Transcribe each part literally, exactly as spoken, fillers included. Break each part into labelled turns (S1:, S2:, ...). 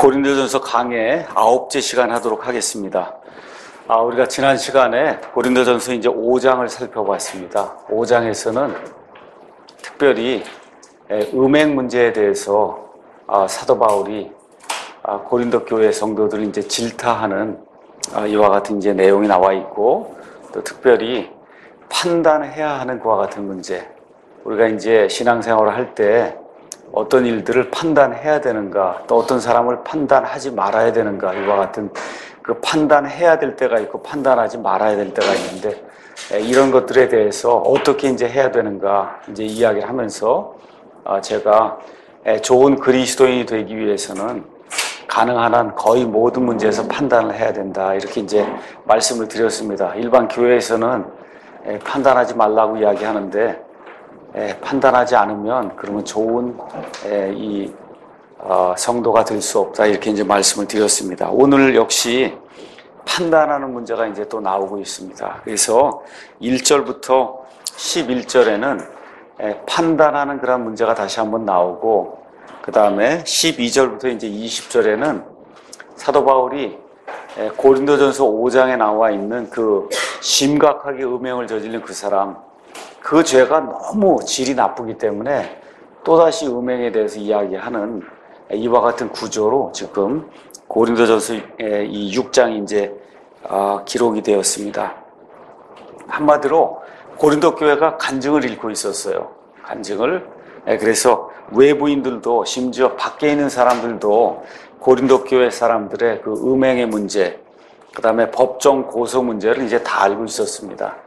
S1: 고린도전서 강의 아홉째 시간 하도록 하겠습니다. 아, 우리가 지난 시간에 고린도전서 이제 오 장을 살펴봤습니다. 오 장에서는 특별히 음행 문제에 대해서 아, 사도 바울이 아, 고린도 교회 성도들을 이제 질타하는 아, 이와 같은 이제 내용이 나와 있고, 또 특별히 판단해야 하는 그와 같은 문제. 우리가 이제 신앙생활을 할 때 어떤 일들을 판단해야 되는가, 또 어떤 사람을 판단하지 말아야 되는가, 이와 같은 그 판단해야 될 때가 있고 판단하지 말아야 될 때가 있는데, 이런 것들에 대해서 어떻게 이제 해야 되는가 이제 이야기를 하면서 제가 좋은 그리스도인이 되기 위해서는 가능한 한 거의 모든 문제에서 판단을 해야 된다, 이렇게 이제 말씀을 드렸습니다. 일반 교회에서는 판단하지 말라고 이야기하는데, 에, 판단하지 않으면 그러면 좋은 에, 이 어, 성도가 될 수 없다, 이렇게 이제 말씀을 드렸습니다. 오늘 역시 판단하는 문제가 이제 또 나오고 있습니다. 그래서 일 절부터 십일 절에는 에, 판단하는 그런 문제가 다시 한번 나오고, 그 다음에 십이 절부터 이제 이십 절에는 사도 바울이 에, 고린도전서 오 장에 나와 있는 그 심각하게 음행을 저지른 그 사람, 그 죄가 너무 질이 나쁘기 때문에 또다시 음행에 대해서 이야기하는 이와 같은 구조로 지금 고린도전서 이 육 장이 이제 기록이 되었습니다. 한마디로 고린도 교회가 간증을 잃고 있었어요. 간증을. 그래서 외부인들도, 심지어 밖에 있는 사람들도 고린도 교회 사람들의 그 음행의 문제, 그 다음에 법정 고소 문제를 이제 다 알고 있었습니다.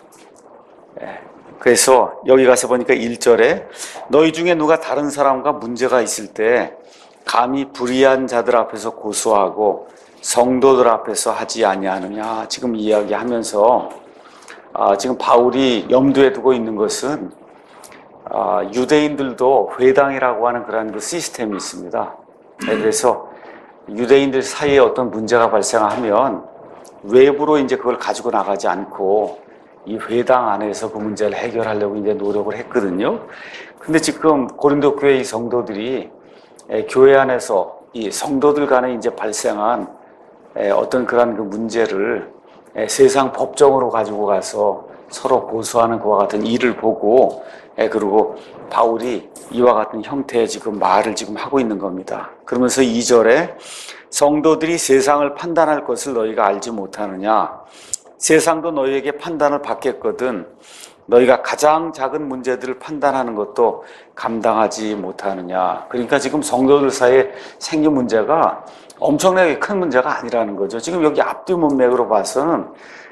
S1: 그래서 여기 가서 보니까 일 절에 너희 중에 누가 다른 사람과 문제가 있을 때 감히 불의한 자들 앞에서 고소하고 성도들 앞에서 하지 아니하느냐, 지금 이야기하면서 아, 지금 바울이 염두에 두고 있는 것은 아, 유대인들도 회당이라고 하는 그런 그 시스템이 있습니다. 그래서 유대인들 사이에 어떤 문제가 발생하면 외부로 이제 그걸 가지고 나가지 않고 이 회당 안에서 그 문제를 해결하려고 이제 노력을 했거든요. 근데 지금 고린도 교회 의 성도들이 교회 안에서 이 성도들 간에 이제 발생한 어떤 그런 그 문제를 세상 법정으로 가지고 가서 서로 고소하는 그와 같은 일을 보고, 그리고 바울이 이와 같은 형태의 지금 말을 지금 하고 있는 겁니다. 그러면서 이 절에 성도들이 세상을 판단할 것을 너희가 알지 못하느냐, 세상도 너희에게 판단을 받겠거든 너희가 가장 작은 문제들을 판단하는 것도 감당하지 못하느냐. 그러니까 지금 성도들 사이에 생긴 문제가 엄청나게 큰 문제가 아니라는 거죠. 지금 여기 앞뒤 문맥으로 봐서는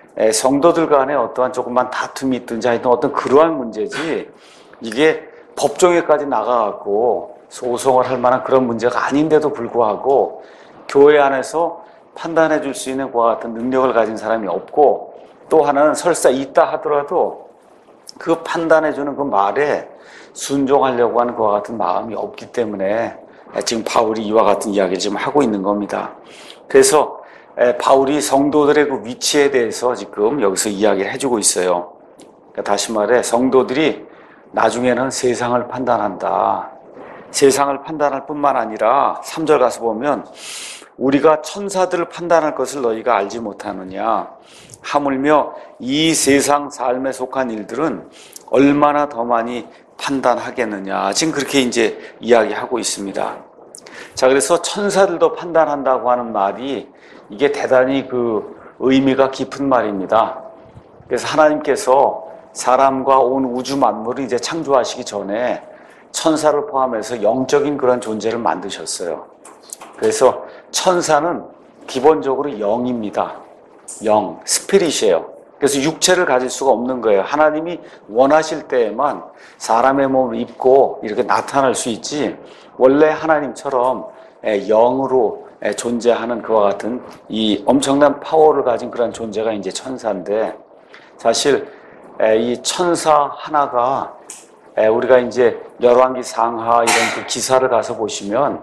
S1: 성도들 간에 어떠한 조그만 다툼이 있든지 하여튼 어떤 그러한 문제지, 이게 법정에까지 나가갖고 소송을 할 만한 그런 문제가 아닌데도 불구하고 교회 안에서 판단해 줄 수 있는 그와 같은 능력을 가진 사람이 없고, 또 하나는 설사 있다 하더라도 그 판단해 주는 그 말에 순종하려고 하는 그와 같은 마음이 없기 때문에 지금 바울이 이와 같은 이야기를 지금 하고 있는 겁니다. 그래서 바울이 성도들의 그 위치에 대해서 지금 여기서 이야기를 해주고 있어요. 그러니까 다시 말해 성도들이 나중에는 세상을 판단한다. 세상을 판단할 뿐만 아니라 삼 절 가서 보면 우리가 천사들을 판단할 것을 너희가 알지 못하느냐, 하물며 이 세상 삶에 속한 일들은 얼마나 더 많이 판단하겠느냐, 지금 그렇게 이제 이야기하고 있습니다. 자, 그래서 천사들도 판단한다고 하는 말이 이게 대단히 그 의미가 깊은 말입니다. 그래서 하나님께서 사람과 온 우주 만물을 이제 창조하시기 전에 천사를 포함해서 영적인 그런 존재를 만드셨어요. 그래서 천사는 기본적으로 영입니다. 영, 스피릿이에요. 그래서 육체를 가질 수가 없는 거예요. 하나님이 원하실 때에만 사람의 몸을 입고 이렇게 나타날 수 있지, 원래 하나님처럼 영으로 존재하는 그와 같은 이 엄청난 파워를 가진 그런 존재가 이제 천사인데, 사실 이 천사 하나가 우리가 이제 열왕기 상하 이런 그 기사를 가서 보시면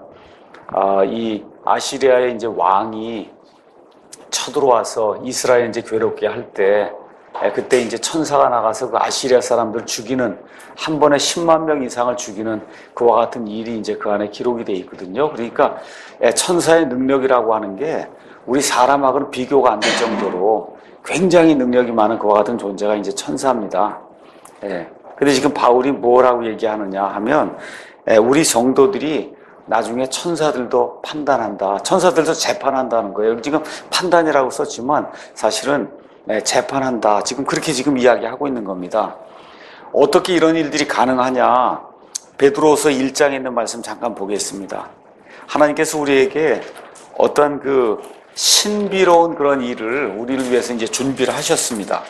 S1: 이 아시리아의 이제 왕이 쳐들어와서 이스라엘 이제 괴롭게 할 때 그때 이제 천사가 나가서 그 아시리아 사람들 죽이는, 한 번에 십만 명 이상을 죽이는 그와 같은 일이 이제 그 안에 기록이 돼 있거든요. 그러니까 천사의 능력이라고 하는 게 우리 사람하고는 비교가 안 될 정도로 굉장히 능력이 많은 그와 같은 존재가 이제 천사입니다. 예. 근데 지금 바울이 뭐라고 얘기하느냐 하면, 우리 성도들이 나중에 천사들도 판단한다, 천사들도 재판한다는 거예요. 지금 판단이라고 썼지만 사실은 재판한다, 지금 그렇게 지금 이야기하고 있는 겁니다. 어떻게 이런 일들이 가능하냐? 베드로후서 일 장에 있는 말씀 잠깐 보겠습니다. 하나님께서 우리에게 어떤 그 신비로운 그런 일을 우리를 위해서 이제 준비를 하셨습니다.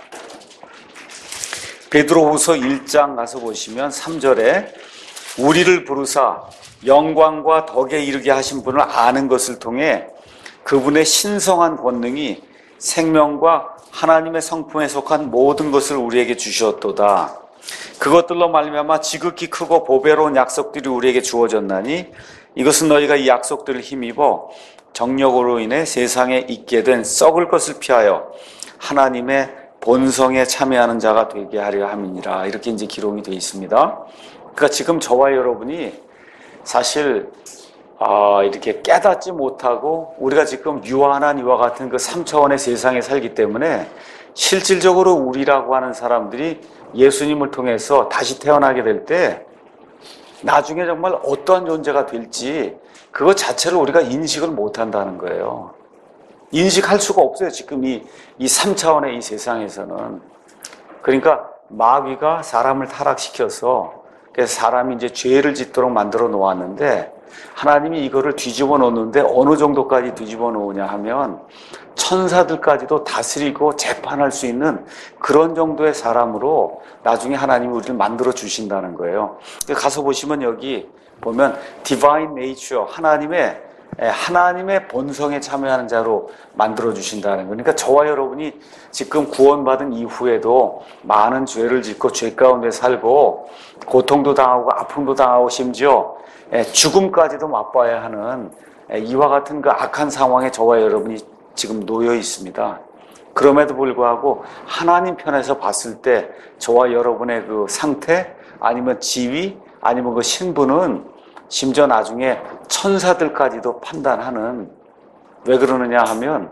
S1: 베드로후서 일 장 가서 보시면 삼 절에 우리를 부르사 영광과 덕에 이르게 하신 분을 아는 것을 통해 그분의 신성한 권능이 생명과 하나님의 성품에 속한 모든 것을 우리에게 주셨도다. 그것들로 말미암아 지극히 크고 보배로운 약속들이 우리에게 주어졌나니 이것은 너희가 이 약속들을 힘입어 정력으로 인해 세상에 있게 된 썩을 것을 피하여 하나님의 본성에 참여하는 자가 되게 하려 함이니라. 이렇게 이제 기록이 되어 있습니다. 그러니까 지금 저와 여러분이 사실 아, 이렇게 깨닫지 못하고 우리가 지금 유한한 이와 같은 그 삼 차원의 세상에 살기 때문에 실질적으로 우리라고 하는 사람들이 예수님을 통해서 다시 태어나게 될 때 나중에 정말 어떠한 존재가 될지 그것 자체를 우리가 인식을 못한다는 거예요. 인식할 수가 없어요. 지금 이, 이 삼 차원의 이 세상에서는. 그러니까 마귀가 사람을 타락시켜서 그래서 사람이 이제 죄를 짓도록 만들어 놓았는데 하나님이 이거를 뒤집어 놓는데 어느 정도까지 뒤집어 놓으냐 하면 천사들까지도 다스리고 재판할 수 있는 그런 정도의 사람으로 나중에 하나님이 우리를 만들어 주신다는 거예요. 가서 보시면 여기 보면 Divine Nature, 하나님의 하나님의 본성에 참여하는 자로 만들어 주신다는 거예요. 그러니까 저와 여러분이 지금 구원받은 이후에도 많은 죄를 짓고 죄 가운데 살고 고통도 당하고 아픔도 당하고 심지어 죽음까지도 맛봐야 하는 이와 같은 그 악한 상황에 저와 여러분이 지금 놓여 있습니다. 그럼에도 불구하고 하나님 편에서 봤을 때 저와 여러분의 그 상태 아니면 지위 아니면 그 신분은 심지어 나중에 천사들까지도 판단하는, 왜 그러느냐 하면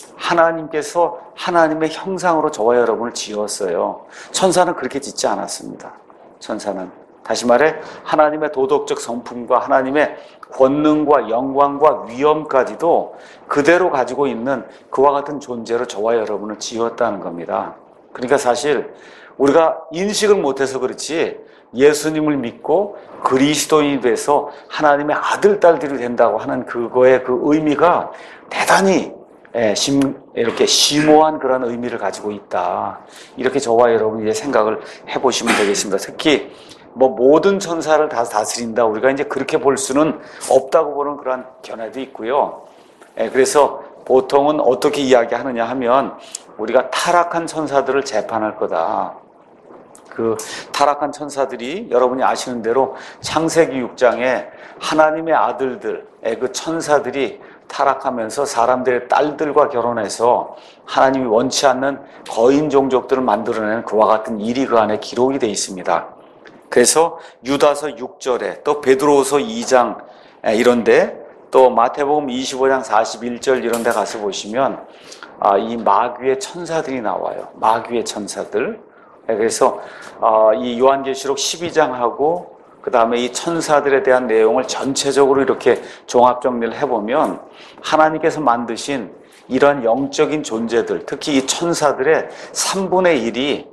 S1: 하나님께서 하나님의 형상으로 저와 여러분을 지었어요. 천사는 그렇게 짓지 않았습니다. 천사는 다시 말해 하나님의 도덕적 성품과 하나님의 권능과 영광과 위엄까지도 그대로 가지고 있는 그와 같은 존재로 저와 여러분을 지었다는 겁니다. 그러니까 사실 우리가 인식을 못해서 그렇지 예수님을 믿고 그리스도인이 돼서 하나님의 아들, 딸들이 된다고 하는 그거의 그 의미가 대단히 이렇게 심오한 그런 의미를 가지고 있다. 이렇게 저와 여러분이 이제 생각을 해보시면 되겠습니다. 특히 뭐 모든 천사를 다 다스린다, 우리가 이제 그렇게 볼 수는 없다고 보는 그런 견해도 있고요. 그래서 보통은 어떻게 이야기하느냐 하면 우리가 타락한 천사들을 재판할 거다. 그 타락한 천사들이 여러분이 아시는 대로 창세기 육 장에 하나님의 아들들, 그 천사들이 타락하면서 사람들의 딸들과 결혼해서 하나님이 원치 않는 거인 종족들을 만들어내는 그와 같은 일이 그 안에 기록이 되어 있습니다. 그래서 유다서 육 절에 또 베드로후서 이 장 이런데 또 마태복음 이십오 장 사십일 절 이런 데 가서 보시면 이 마귀의 천사들이 나와요. 마귀의 천사들. 그래서 이 요한계시록 십이 장하고 그 다음에 이 천사들에 대한 내용을 전체적으로 이렇게 종합정리를 해보면 하나님께서 만드신 이런 영적인 존재들, 특히 이 천사들의 삼분의 일이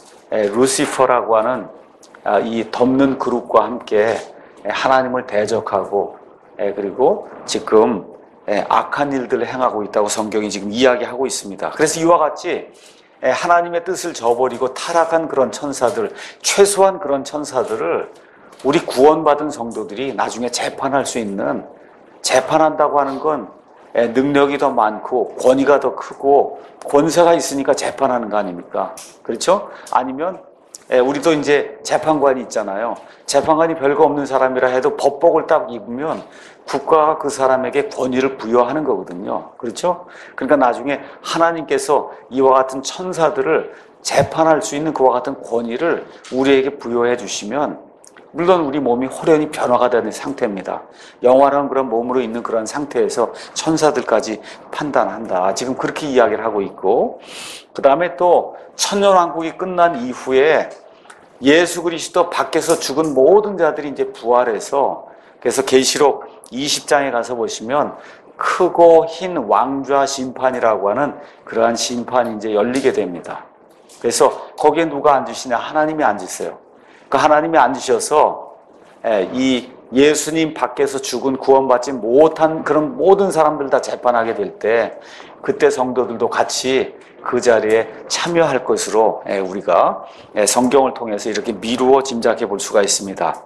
S1: 루시퍼라고 하는 이 덮는 그룹과 함께 하나님을 대적하고 그리고 지금 악한 일들을 행하고 있다고 성경이 지금 이야기하고 있습니다. 그래서 이와 같이 하나님의 뜻을 저버리고 타락한 그런 천사들, 최소한 그런 천사들을 우리 구원받은 성도들이 나중에 재판할 수 있는, 재판한다고 하는 건 능력이 더 많고 권위가 더 크고 권세가 있으니까 재판하는 거 아닙니까? 그렇죠? 아니면 우리도 이제 재판관이 있잖아요. 재판관이 별거 없는 사람이라 해도 법복을 딱 입으면 국가가 그 사람에게 권위를 부여하는 거거든요. 그렇죠? 그러니까 나중에 하나님께서 이와 같은 천사들을 재판할 수 있는 그와 같은 권위를 우리에게 부여해 주시면 물론 우리 몸이 호련히 변화가 되는 상태입니다. 영원한 그런 몸으로 있는 그런 상태에서 천사들까지 판단한다. 지금 그렇게 이야기를 하고 있고, 그 다음에 또 천년왕국이 끝난 이후에 예수 그리스도 밖에서 죽은 모든 자들이 이제 부활해서, 그래서 계시록 이십 장에 가서 보시면 크고 흰 왕좌 심판이라고 하는 그러한 심판이 이제 열리게 됩니다. 그래서 거기에 누가 앉으시냐? 하나님이 앉으세요. 그 하나님이 앉으셔서 이 예수님 밖에서 죽은 구원받지 못한 그런 모든 사람들 다 재판하게 될 때 그때 성도들도 같이 그 자리에 참여할 것으로 우리가 성경을 통해서 이렇게 미루어 짐작해 볼 수가 있습니다.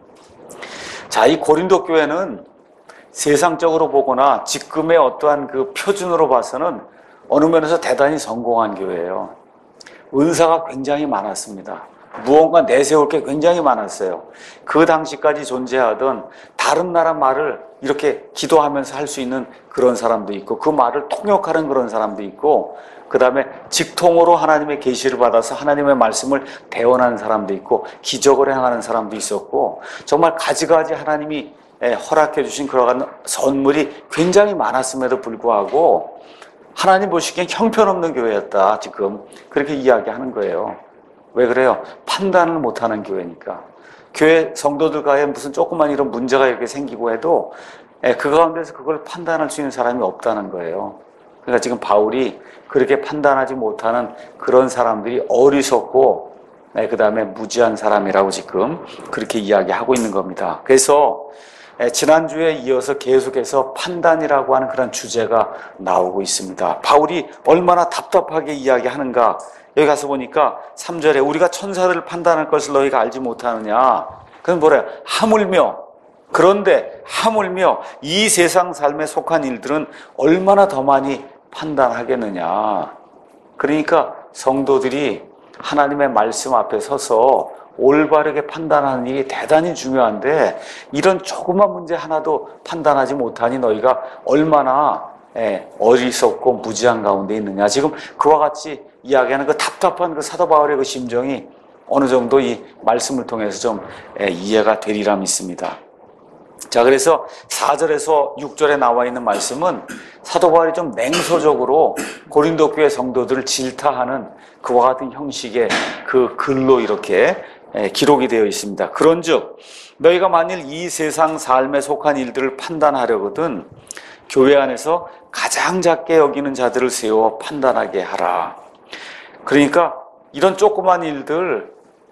S1: 자, 이 고린도 교회는 세상적으로 보거나 지금의 어떠한 그 표준으로 봐서는 어느 면에서 대단히 성공한 교회예요. 은사가 굉장히 많았습니다. 무언가 내세울 게 굉장히 많았어요. 그 당시까지 존재하던 다른 나라 말을 이렇게 기도하면서 할 수 있는 그런 사람도 있고, 그 말을 통역하는 그런 사람도 있고, 그 다음에 직통으로 하나님의 계시를 받아서 하나님의 말씀을 대언하는 사람도 있고, 기적을 행하는 사람도 있었고, 정말 가지가지 하나님이 허락해 주신 그러한 선물이 굉장히 많았음에도 불구하고 하나님 보시기엔 형편없는 교회였다. 지금 그렇게 이야기하는 거예요. 왜 그래요? 판단을 못하는 교회니까. 교회 성도들과의 무슨 조그만 이런 문제가 이렇게 생기고 해도 그 가운데서 그걸 판단할 수 있는 사람이 없다는 거예요. 그러니까 지금 바울이 그렇게 판단하지 못하는 그런 사람들이 어리석고 그 다음에 무지한 사람이라고 지금 그렇게 이야기하고 있는 겁니다. 그래서 지난주에 이어서 계속해서 판단이라고 하는 그런 주제가 나오고 있습니다. 바울이 얼마나 답답하게 이야기하는가. 여기 가서 보니까 삼 절에 우리가 천사들을 판단할 것을 너희가 알지 못하느냐. 그건 뭐래요? 하물며, 그런데 하물며 이 세상 삶에 속한 일들은 얼마나 더 많이 판단하겠느냐. 그러니까 성도들이 하나님의 말씀 앞에 서서 올바르게 판단하는 일이 대단히 중요한데 이런 조그만 문제 하나도 판단하지 못하니 너희가 얼마나 어리석고 무지한 가운데 있느냐. 지금 그와 같이 이야기하는 그 답답한 그 사도 바울의 그 심정이 어느 정도 이 말씀을 통해서 좀 이해가 되리라 믿습니다. 자, 그래서 사 절에서 육 절에 나와 있는 말씀은 사도 바울이 좀 냉소적으로 고린도 교회 성도들을 질타하는 그와 같은 형식의 그 글로 이렇게 기록이 되어 있습니다. 그런즉 너희가 만일 이 세상 삶에 속한 일들을 판단하려거든 교회 안에서 가장 작게 여기는 자들을 세워 판단하게 하라. 그러니까 이런 조그만 일들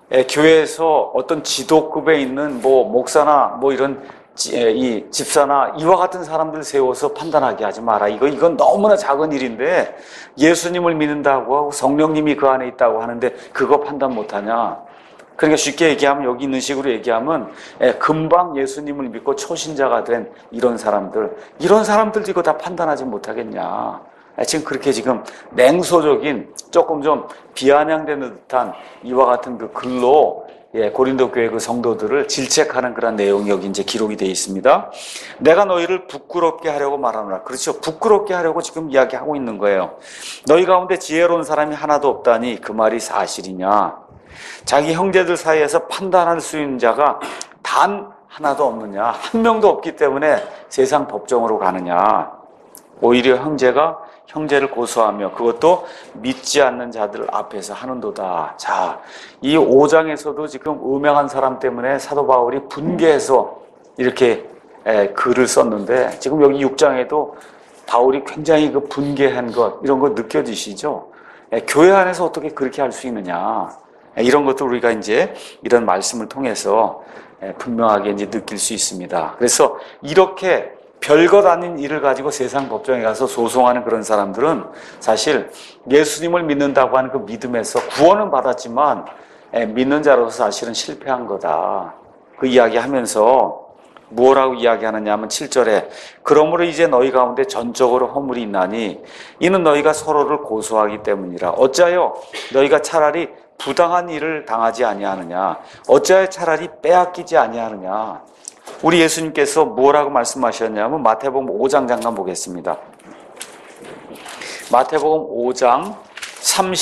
S1: 교회에서 어떤 지도급에 있는 뭐 목사나 뭐 이런 이 집사나 이와 같은 사람들 세워서 판단하게 하지 마라. 이거 이건 너무나 작은 일인데 예수님을 믿는다고 하고 성령님이 그 안에 있다고 하는데 그거 판단 못하냐? 그러니까 쉽게 얘기하면 여기 있는 식으로 얘기하면 금방 예수님을 믿고 초신자가 된 이런 사람들, 이런 사람들 이거 다 판단하지 못하겠냐? 지금 그렇게 지금 냉소적인 조금 좀 비아냥되는 듯한 이와 같은 그 글로 예, 고린도 교회 그 성도들을 질책하는 그런 내용이 여기 이제 기록이 되어 있습니다. 내가 너희를 부끄럽게 하려고 말하노라. 그렇죠. 부끄럽게 하려고 지금 이야기하고 있는 거예요. 너희 가운데 지혜로운 사람이 하나도 없다니 그 말이 사실이냐? 자기 형제들 사이에서 판단할 수 있는 자가 단 하나도 없느냐? 한 명도 없기 때문에 세상 법정으로 가느냐? 오히려 형제가 형제를 고소하며 그것도 믿지 않는 자들 앞에서 하는도다. 자, 이 오 장에서도 지금 음행한 사람 때문에 사도 바울이 분개해서 이렇게 에, 글을 썼는데 지금 여기 육 장에도 바울이 굉장히 그 분개한 것 이런 거 느껴지시죠? 에, 교회 안에서 어떻게 그렇게 할 수 있느냐? 에, 이런 것도 우리가 이제 이런 말씀을 통해서 에, 분명하게 이제 느낄 수 있습니다. 그래서 이렇게 별것 아닌 일을 가지고 세상 법정에 가서 소송하는 그런 사람들은 사실 예수님을 믿는다고 하는 그 믿음에서 구원은 받았지만 믿는 자로서 사실은 실패한 거다. 그 이야기하면서 뭐라고 이야기하느냐 하면 칠 절에 그러므로 이제 너희 가운데 전적으로 허물이 있나니 이는 너희가 서로를 고소하기 때문이라. 어찌하여 너희가 차라리 부당한 일을 당하지 아니하느냐? 어찌하여 차라리 빼앗기지 아니하느냐? 우리 예수님께서 뭐라고 말씀하셨냐면 마태복음 오 장 잠깐 보겠습니다. 마태복음 오 장 삼십구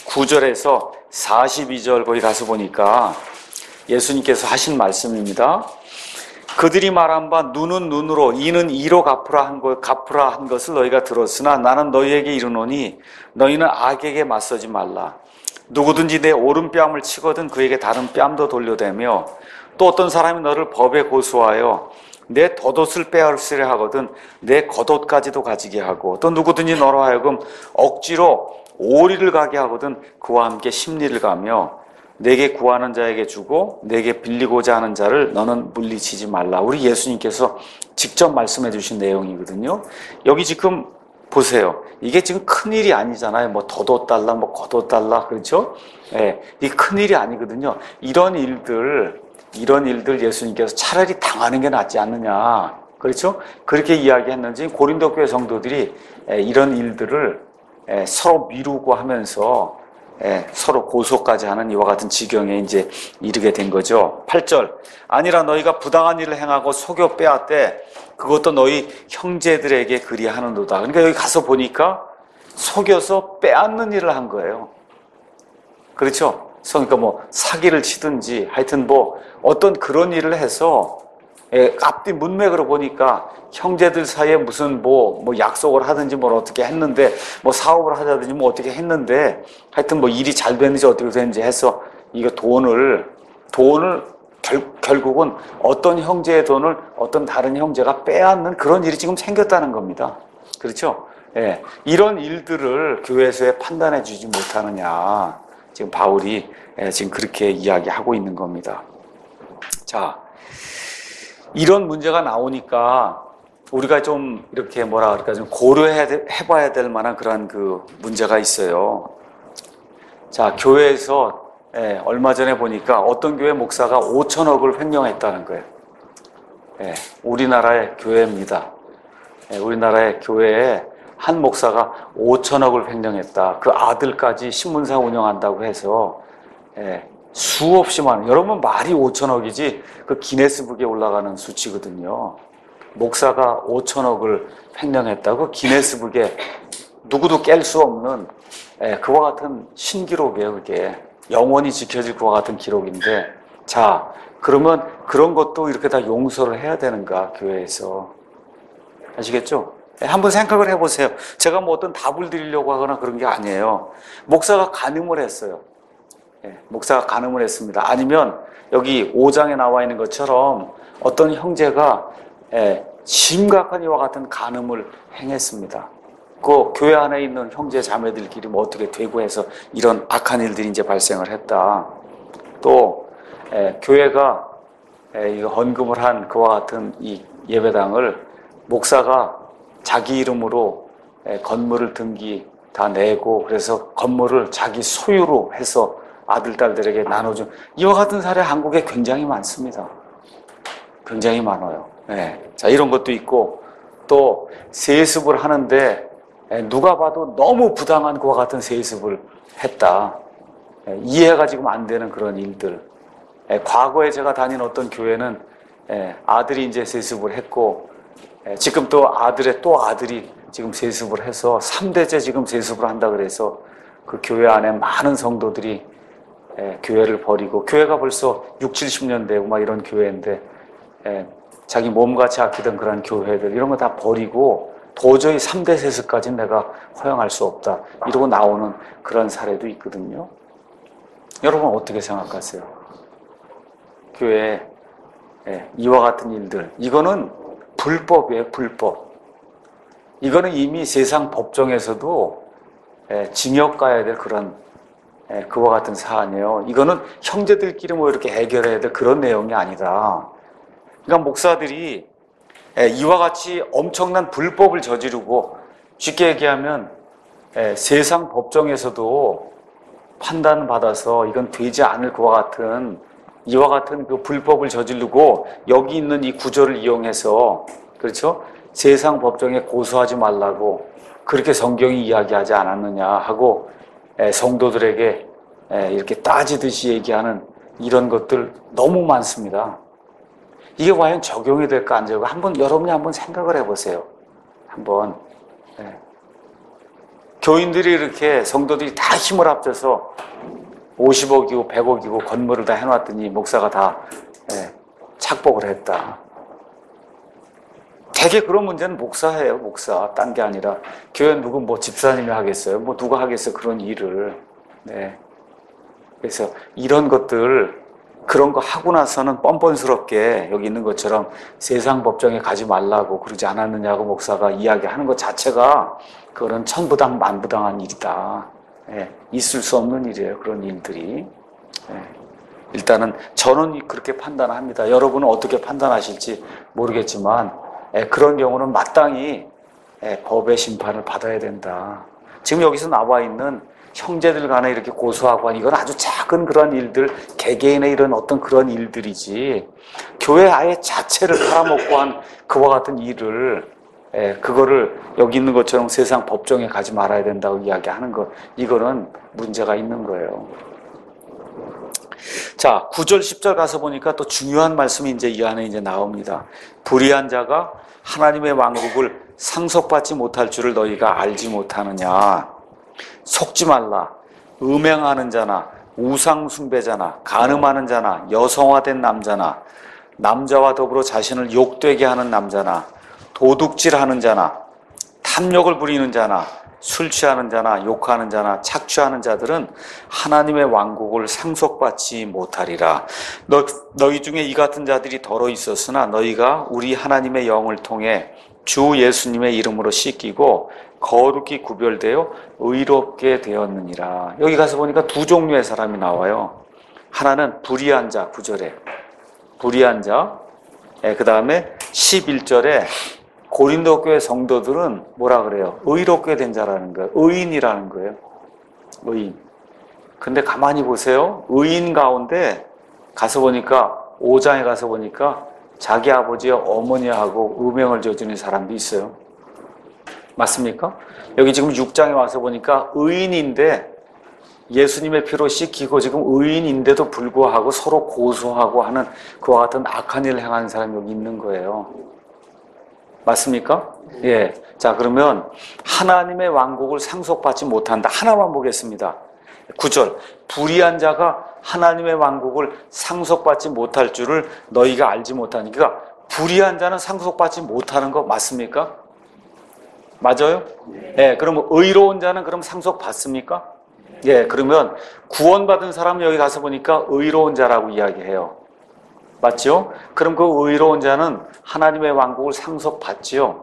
S1: 구 절에서 사십이 절 거기 가서 보니까 예수님께서 하신 말씀입니다. 그들이 말한 바 눈은 눈으로 이는 이로 갚으라 한 것, 갚으라 한 것을 너희가 들었으나 나는 너희에게 이르노니 너희는 악에게 맞서지 말라. 누구든지 내 오른뺨을 치거든 그에게 다른 뺨도 돌려대며 또 어떤 사람이 너를 법에 고소하여 내 덧옷을 빼앗으려 하거든 내 겉옷까지도 가지게 하고 또 누구든지 너로 하여금 억지로 오리를 가게 하거든 그와 함께 십리를 가며 내게 구하는 자에게 주고 내게 빌리고자 하는 자를 너는 물리치지 말라. 우리 예수님께서 직접 말씀해 주신 내용이거든요. 여기 지금 보세요. 이게 지금 큰일이 아니잖아요. 뭐 덧옷 달라 뭐 겉옷 달라 그렇죠? 예, 이게 큰일이 아니거든요. 이런 일들 이런 일들 예수님께서 차라리 당하는 게 낫지 않느냐 그렇죠? 그렇게 이야기했는지 고린도 교회 성도들이 이런 일들을 서로 미루고 하면서 서로 고소까지 하는 이와 같은 지경에 이제 이르게 된 거죠. 팔 절 아니라 너희가 부당한 일을 행하고 속여 빼앗되 그것도 너희 형제들에게 그리하는도다. 그러니까 여기 가서 보니까 속여서 빼앗는 일을 한 거예요. 그렇죠? 그러니까 뭐 사기를 치든지 하여튼 뭐 어떤 그런 일을 해서 예, 앞뒤 문맥으로 보니까 형제들 사이에 무슨 뭐, 뭐 약속을 하든지 뭘 어떻게 했는데 뭐 사업을 하자든지 뭐 어떻게 했는데 하여튼 뭐 일이 잘 됐는지 어떻게 됐는지 해서 이거 돈을 돈을 결, 결국은 어떤 형제의 돈을 어떤 다른 형제가 빼앗는 그런 일이 지금 생겼다는 겁니다. 그렇죠? 예, 이런 일들을 교회에서 판단해 주지 못하느냐 지금 바울이 예, 지금 그렇게 이야기하고 있는 겁니다. 자, 이런 문제가 나오니까 우리가 좀 이렇게 뭐라 그럴까 좀 고려해 봐야 될 만한 그런 그 문제가 있어요. 자, 교회에서 예, 얼마 전에 보니까 어떤 교회 목사가 오천억을 횡령했다는 거예요. 예, 우리나라의 교회입니다. 예, 우리나라의 교회에 한 목사가 오천억을 횡령했다. 그 아들까지 신문사 운영한다고 해서 예, 수없이 많은, 여러분 말이 오천억이지 그 기네스북에 올라가는 수치거든요. 목사가 오천억을 횡령했다고 기네스북에 누구도 깰 수 없는 예, 그와 같은 신기록이에요. 그게 영원히 지켜질 것과 같은 기록인데, 자 그러면 그런 것도 이렇게 다 용서를 해야 되는가 교회에서? 아시겠죠? 예, 한번 생각을 해보세요. 제가 뭐 어떤 답을 드리려고 하거나 그런 게 아니에요. 목사가 간음을 했어요. 예, 목사가 간음을 했습니다. 아니면 여기 오 장에 나와 있는 것처럼 어떤 형제가 예, 심각한 이와 같은 간음을 행했습니다. 그 교회 안에 있는 형제 자매들끼리 뭐 어떻게 되고 해서 이런 악한 일들이 이제 발생을 했다. 또 예, 교회가 예, 이 헌금을 한 그와 같은 이 예배당을 목사가 자기 이름으로 예, 건물을 등기 다 내고 그래서 건물을 자기 소유로 해서 아들, 딸들에게 나눠준 이와 같은 사례 한국에 굉장히 많습니다. 굉장히 많아요. 네. 자, 이런 것도 있고 또 세습을 하는데 누가 봐도 너무 부당한 그와 같은 세습을 했다. 이해가 지금 안 되는 그런 일들. 과거에 제가 다닌 어떤 교회는 아들이 이제 세습을 했고 지금 또 아들의 또 아들이 지금 세습을 해서 삼 대째 지금 세습을 한다 그래서 그 교회 안에 많은 성도들이 예, 교회를 버리고, 교회가 벌써 육칠십 년 되고 막 이런 교회인데 예, 자기 몸같이 아끼던 그런 교회들 이런 거 다 버리고 도저히 삼 대 세습까지 내가 허용할 수 없다 이러고 나오는 그런 사례도 있거든요. 여러분 어떻게 생각하세요? 교회에 예, 이와 같은 일들, 이거는 불법이에요. 불법. 이거는 이미 세상 법정에서도 예, 징역 가야 될 그런 예, 그와 같은 사안이에요. 이거는 형제들끼리 뭐 이렇게 해결해야 될 그런 내용이 아니다. 그러니까 목사들이 예, 이와 같이 엄청난 불법을 저지르고 쉽게 얘기하면 예, 세상 법정에서도 판단받아서 이건 되지 않을 것과 같은 이와 같은 그 불법을 저지르고 여기 있는 이 구절을 이용해서 그렇죠? 세상 법정에 고소하지 말라고 그렇게 성경이 이야기하지 않았느냐 하고 성도들에게 이렇게 따지듯이 얘기하는 이런 것들 너무 많습니다. 이게 과연 적용이 될까 안 될까 한번 여러분이 한번 생각을 해보세요. 한번 네. 교인들이 이렇게 성도들이 다 힘을 합쳐서 오십억이고 백억이고 건물을 다 해놨더니 목사가 다 예, 착복을 했다. 되게 그런 문제는 목사예요, 목사. 딴 게 아니라 교회 누구 뭐 집사님이 하겠어요? 뭐 누가 하겠어요? 그런 일을. 네. 그래서 이런 것들 그런 거 하고 나서는 뻔뻔스럽게 여기 있는 것처럼 세상 법정에 가지 말라고 그러지 않았느냐고 목사가 이야기하는 것 자체가 그거는 천부당 만부당한 일이다. 예, 있을 수 없는 일이에요. 그런 일들이. 예, 일단은 저는 그렇게 판단합니다. 여러분은 어떻게 판단하실지 모르겠지만 예, 그런 경우는 마땅히 예, 법의 심판을 받아야 된다. 지금 여기서 나와 있는 형제들 간에 이렇게 고소하고 하니 이건 아주 작은 그런 일들, 개개인의 이런 어떤 그런 일들이지 교회 아예 자체를 팔아먹고 한 그와 같은 일을 예, 그거를 여기 있는 것처럼 세상 법정에 가지 말아야 된다고 이야기하는 것, 이거는 문제가 있는 거예요. 자, 구 절, 십 절 가서 보니까 또 중요한 말씀이 이제 이 안에 이제 나옵니다. 불의한 자가 하나님의 왕국을 상속받지 못할 줄을 너희가 알지 못하느냐. 속지 말라. 음행하는 자나 우상숭배자나 간음하는 자나 여성화된 남자나 남자와 더불어 자신을 욕되게 하는 남자나 도둑질하는 자나 탐욕을 부리는 자나 술 취하는 자나 욕하는 자나 착취하는 자들은 하나님의 왕국을 상속받지 못하리라. 너, 너희 중에 이 같은 자들이 더러 있었으나 너희가 우리 하나님의 영을 통해 주 예수님의 이름으로 씻기고 거룩히 구별되어 의롭게 되었느니라. 여기 가서 보니까 두 종류의 사람이 나와요. 하나는 불의한 자, 구 절에 불의한 자, 예, 그 다음에 십일 절에 고린도 교회 성도들은 뭐라 그래요? 의롭게 된 자라는 거예요. 의인이라는 거예요. 의인. 근데 가만히 보세요. 의인 가운데 가서 보니까 오 장에 가서 보니까 자기 아버지와 어머니하고 음행을 저지른 사람도 있어요. 맞습니까? 여기 지금 육 장에 와서 보니까 의인인데 예수님의 피로 씻기고 지금 의인인데도 불구하고 서로 고소하고 하는 그와 같은 악한 일을 행하는 사람이 여기 있는 거예요. 맞습니까? 예. 자, 그러면 하나님의 왕국을 상속받지 못한다. 하나만 보겠습니다. 구 절. 불의한 자가 하나님의 왕국을 상속받지 못할 줄을 너희가 알지 못하니까. 그러니까 불의한 자는 상속받지 못하는 거 맞습니까? 맞아요? 예. 그러면 의로운 자는 그럼 상속받습니까? 예. 그러면 구원받은 사람은 여기 가서 보니까 의로운 자라고 이야기해요. 맞죠? 그럼 그 의로운 자는 하나님의 왕국을 상속받지요.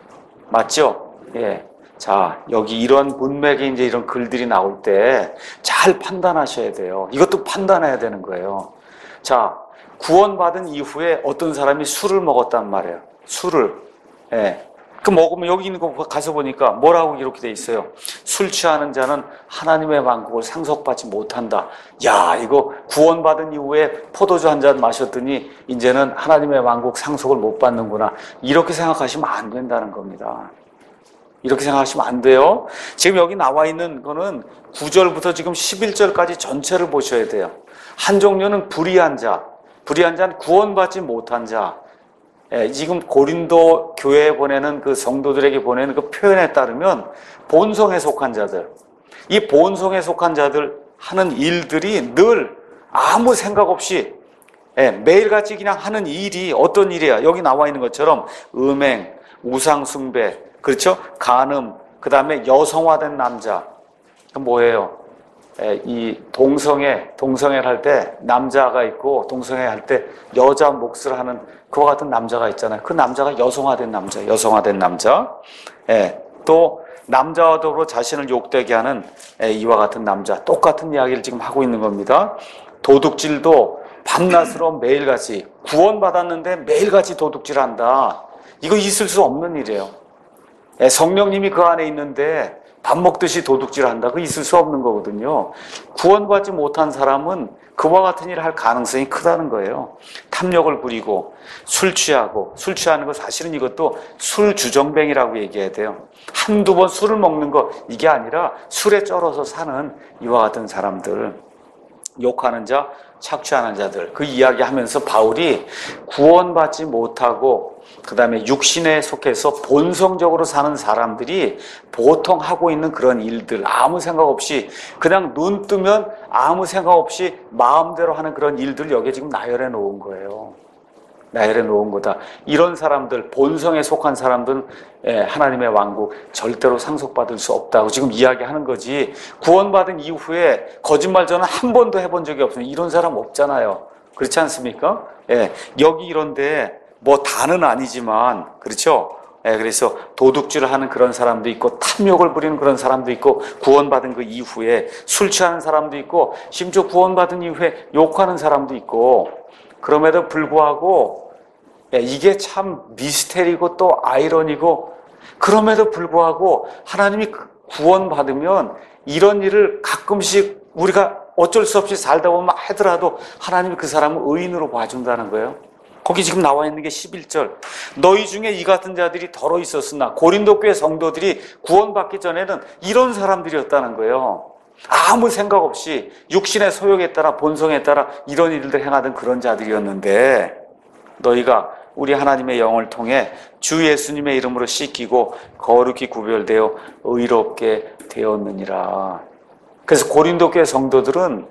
S1: 맞죠? 예. 자, 여기 이런 문맥에 이제 이런 글들이 나올 때 잘 판단하셔야 돼요. 이것도 판단해야 되는 거예요. 자, 구원받은 이후에 어떤 사람이 술을 먹었단 말이에요. 술을. 예. 그 먹으면 여기 있는 거 가서 보니까 뭐라고 이렇게 돼 있어요. 술 취하는 자는 하나님의 왕국을 상속받지 못한다. 야, 이거 구원받은 이후에 포도주 한 잔 마셨더니 이제는 하나님의 왕국 상속을 못 받는구나. 이렇게 생각하시면 안 된다는 겁니다. 이렇게 생각하시면 안 돼요. 지금 여기 나와 있는 거는 구 절부터 지금 십일 절까지 전체를 보셔야 돼요. 한 종류는 불의한 자, 불의한 자는 구원받지 못한 자. 예, 지금 고린도 교회에 보내는 그 성도들에게 보내는 그 표현에 따르면 본성에 속한 자들, 이 본성에 속한 자들 하는 일들이 늘 아무 생각 없이 예, 매일같이 그냥 하는 일이 어떤 일이야? 여기 나와 있는 것처럼 음행, 우상숭배, 그렇죠? 간음, 그 다음에 여성화된 남자. 그 뭐예요? 예, 이 동성애, 동성애를 할 때 남자가 있고 동성애 할 때 여자 몫을 하는 그와 같은 남자가 있잖아요. 그 남자가 여성화된 남자, 여성화된 남자. 예, 또 남자와 더불어 자신을 욕되게 하는 예, 이와 같은 남자. 똑같은 이야기를 지금 하고 있는 겁니다. 도둑질도 밤낮으로 매일같이 구원받았는데 매일같이 도둑질한다. 이거 있을 수 없는 일이에요. 예, 성령님이 그 안에 있는데 밥 먹듯이 도둑질한다. 그거 있을 수 없는 거거든요. 구원받지 못한 사람은 그와 같은 일을 할 가능성이 크다는 거예요. 탐욕을 부리고 술 취하고, 술 취하는 거 사실은 이것도 술 주정뱅이라고 얘기해야 돼요. 한두 번 술을 먹는 거 이게 아니라 술에 쩔어서 사는 이와 같은 사람들. 욕하는 자, 착취하는 자들, 그 이야기하면서 바울이 구원받지 못하고 그 다음에 육신에 속해서 본성적으로 사는 사람들이 보통 하고 있는 그런 일들, 아무 생각 없이 그냥 눈 뜨면 아무 생각 없이 마음대로 하는 그런 일들 여기에 지금 나열해 놓은 거예요. 나열해 놓은 거다. 이런 사람들, 본성에 속한 사람들은 하나님의 왕국 절대로 상속받을 수 없다고 지금 이야기하는 거지. 구원받은 이후에 거짓말 저는 한 번도 해본 적이 없습니다. 이런 사람 없잖아요. 그렇지 않습니까? 예, 여기 이런데 뭐 다는 아니지만 그렇죠? 예, 그래서 도둑질을 하는 그런 사람도 있고 탐욕을 부리는 그런 사람도 있고 구원받은 그 이후에 술 취하는 사람도 있고 심지어 구원받은 이후에 욕하는 사람도 있고 그럼에도 불구하고 이게 참 미스테리고 또 아이러니고 그럼에도 불구하고 하나님이 구원받으면 이런 일을 가끔씩 우리가 어쩔 수 없이 살다 보면 하더라도 하나님이 그 사람을 의인으로 봐준다는 거예요. 거기 지금 나와 있는 게 십일 절. 너희 중에 이 같은 자들이 덜어 있었으나 고린도 교회 성도들이 구원받기 전에는 이런 사람들이었다는 거예요. 아무 생각 없이 육신의 소욕에 따라 본성에 따라 이런 일들 행하던 그런 자들이었는데 너희가 우리 하나님의 영을 통해 주 예수님의 이름으로 씻기고 거룩히 구별되어 의롭게 되었느니라. 그래서 고린도 교회 성도들은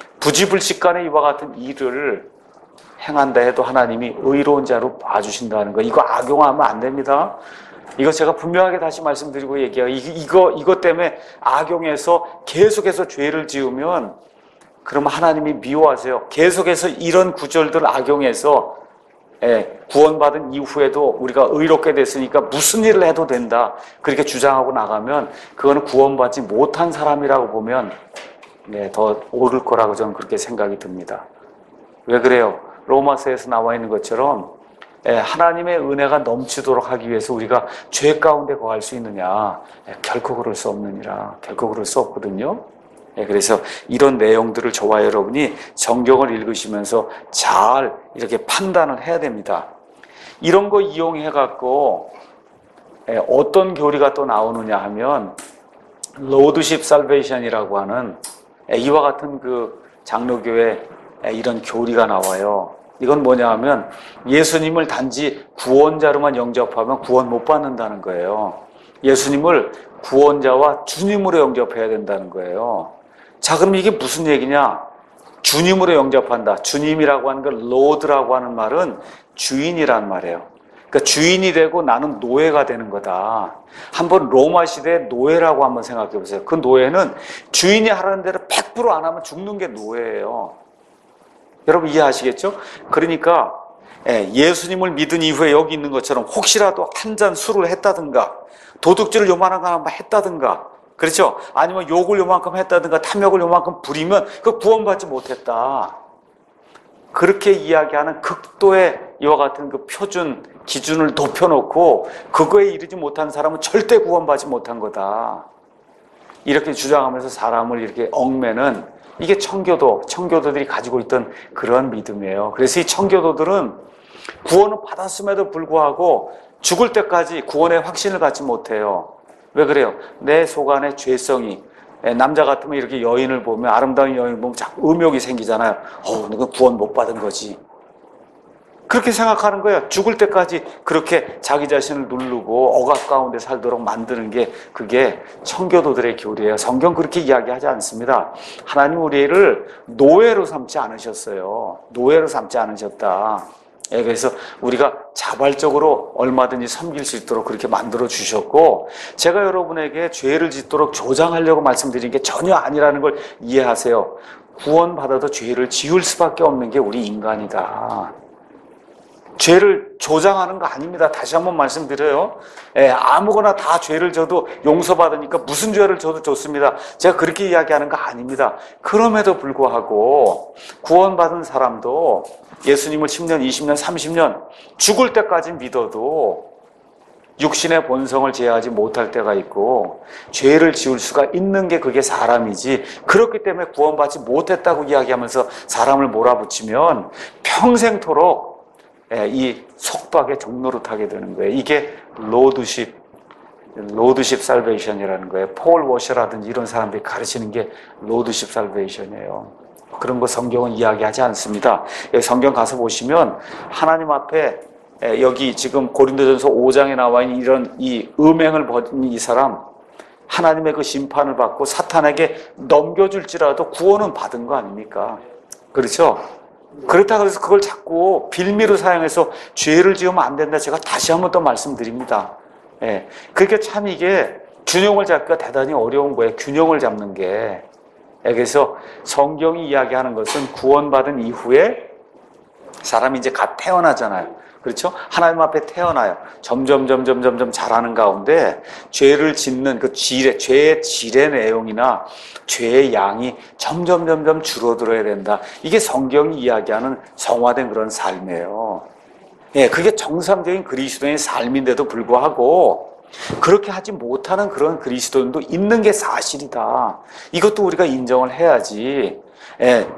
S1: 부지불식간에 이와 같은 일을 행한다 해도 하나님이 의로운 자로 봐주신다는 거. 이거 악용하면 안 됩니다. 이거 제가 분명하게 다시 말씀드리고 얘기해요. 이거, 이것 때문에 악용해서 계속해서 죄를 지으면 그러면 하나님이 미워하세요. 계속해서 이런 구절들 악용해서 예, 구원받은 이후에도 우리가 의롭게 됐으니까 무슨 일을 해도 된다. 그렇게 주장하고 나가면 그거는 구원받지 못한 사람이라고 보면 네, 더 옳을 거라고 저는 그렇게 생각이 듭니다. 왜 그래요? 로마서에서 나와 있는 것처럼 하나님의 은혜가 넘치도록 하기 위해서 우리가 죄 가운데 거할 수 있느냐? 결코 그럴 수 없느니라. 결코 그럴 수 없거든요. 그래서 이런 내용들을 저와 여러분이 성경을 읽으시면서 잘 이렇게 판단을 해야 됩니다. 이런 거 이용해갖고 어떤 교리가 또 나오느냐 하면 로드십 살베이션이라고 하는 이와 같은 그 장로교회 이런 교리가 나와요. 이건 뭐냐 하면 예수님을 단지 구원자로만 영접하면 구원 못 받는다는 거예요. 예수님을 구원자와 주님으로 영접해야 된다는 거예요. 자, 그럼 이게 무슨 얘기냐? 주님으로 영접한다. 주님이라고 하는 걸 로드라고 하는 말은 주인이란 말이에요. 그러니까 주인이 되고 나는 노예가 되는 거다. 한번 로마 시대의 노예라고 한번 생각해 보세요. 그 노예는 주인이 하라는 대로 백 퍼센트 안 하면 죽는 게 노예예요. 여러분 이해하시겠죠? 그러니까 예수님을 믿은 이후에 여기 있는 것처럼 혹시라도 한 잔 술을 했다든가 도둑질을 요만한 거 한번 했다든가 그렇죠? 아니면 욕을 요만큼 했다든가 탐욕을 요만큼 부리면 그 구원받지 못했다. 그렇게 이야기하는 극도의 이와 같은 그 표준 기준을 높여놓고 그거에 이르지 못한 사람은 절대 구원받지 못한 거다. 이렇게 주장하면서 사람을 이렇게 얽매는 이게 청교도, 청교도들이 가지고 있던 그런 믿음이에요. 그래서 이 청교도들은 구원을 받았음에도 불구하고 죽을 때까지 구원의 확신을 갖지 못해요. 왜 그래요? 내 속 안에 죄성이, 남자 같으면 이렇게 여인을 보면, 아름다운 여인을 보면 자꾸 음욕이 생기잖아요. 어, 너는 구원 못 받은 거지. 그렇게 생각하는 거예요. 죽을 때까지 그렇게 자기 자신을 누르고 억압 가운데 살도록 만드는 게 그게 청교도들의 교리예요. 성경 그렇게 이야기하지 않습니다. 하나님 우리를 노예로 삼지 않으셨어요. 노예로 삼지 않으셨다. 예, 그래서 우리가 자발적으로 얼마든지 섬길 수 있도록 그렇게 만들어 주셨고 제가 여러분에게 죄를 짓도록 조장하려고 말씀드린 게 전혀 아니라는 걸 이해하세요. 구원받아도 죄를 지을 수밖에 없는 게 우리 인간이다. 죄를 조장하는 거 아닙니다. 다시 한번 말씀드려요. 예, 아무거나 다 죄를 져도 용서받으니까 무슨 죄를 져도 좋습니다. 제가 그렇게 이야기하는 거 아닙니다. 그럼에도 불구하고 구원받은 사람도 예수님을 십 년, 이십 년, 삼십 년 죽을 때까지 믿어도 육신의 본성을 제어하지 못할 때가 있고 죄를 지을 수가 있는 게 그게 사람이지 그렇기 때문에 구원받지 못했다고 이야기하면서 사람을 몰아붙이면 평생토록 이 속박의 종로로 타게 되는 거예요. 이게 로드십, 로드십 살베이션이라는 거예요. 폴 워셔라든지 이런 사람들이 가르치는 게 로드십 살베이션이에요. 그런 거 성경은 이야기하지 않습니다. 여기 성경 가서 보시면 하나님 앞에 여기 지금 고린도전서 오 장에 나와 있는 이런 이 음행을 벌인 이 사람 하나님의 그 심판을 받고 사탄에게 넘겨줄지라도 구원은 받은 거 아닙니까? 그렇죠? 그렇다고 해서 그걸 자꾸 빌미로 사용해서 죄를 지으면 안 된다. 제가 다시 한번 또 말씀드립니다. 예. 그러니까 참 이게 균형을 잡기가 대단히 어려운 거예요. 균형을 잡는 게. 예. 그래서 성경이 이야기하는 것은 구원받은 이후에 사람이 이제 갓 태어나잖아요. 그렇죠? 하나님 앞에 태어나요. 점점, 점점, 점점 자라는 가운데 죄를 짓는 그 질의, 죄의 질의 내용이나 죄의 양이 점점, 점점 줄어들어야 된다. 이게 성경이 이야기하는 성화된 그런 삶이에요. 예, 그게 정상적인 그리스도인의 삶인데도 불구하고 그렇게 하지 못하는 그런 그리스도인도 있는 게 사실이다. 이것도 우리가 인정을 해야지. 예,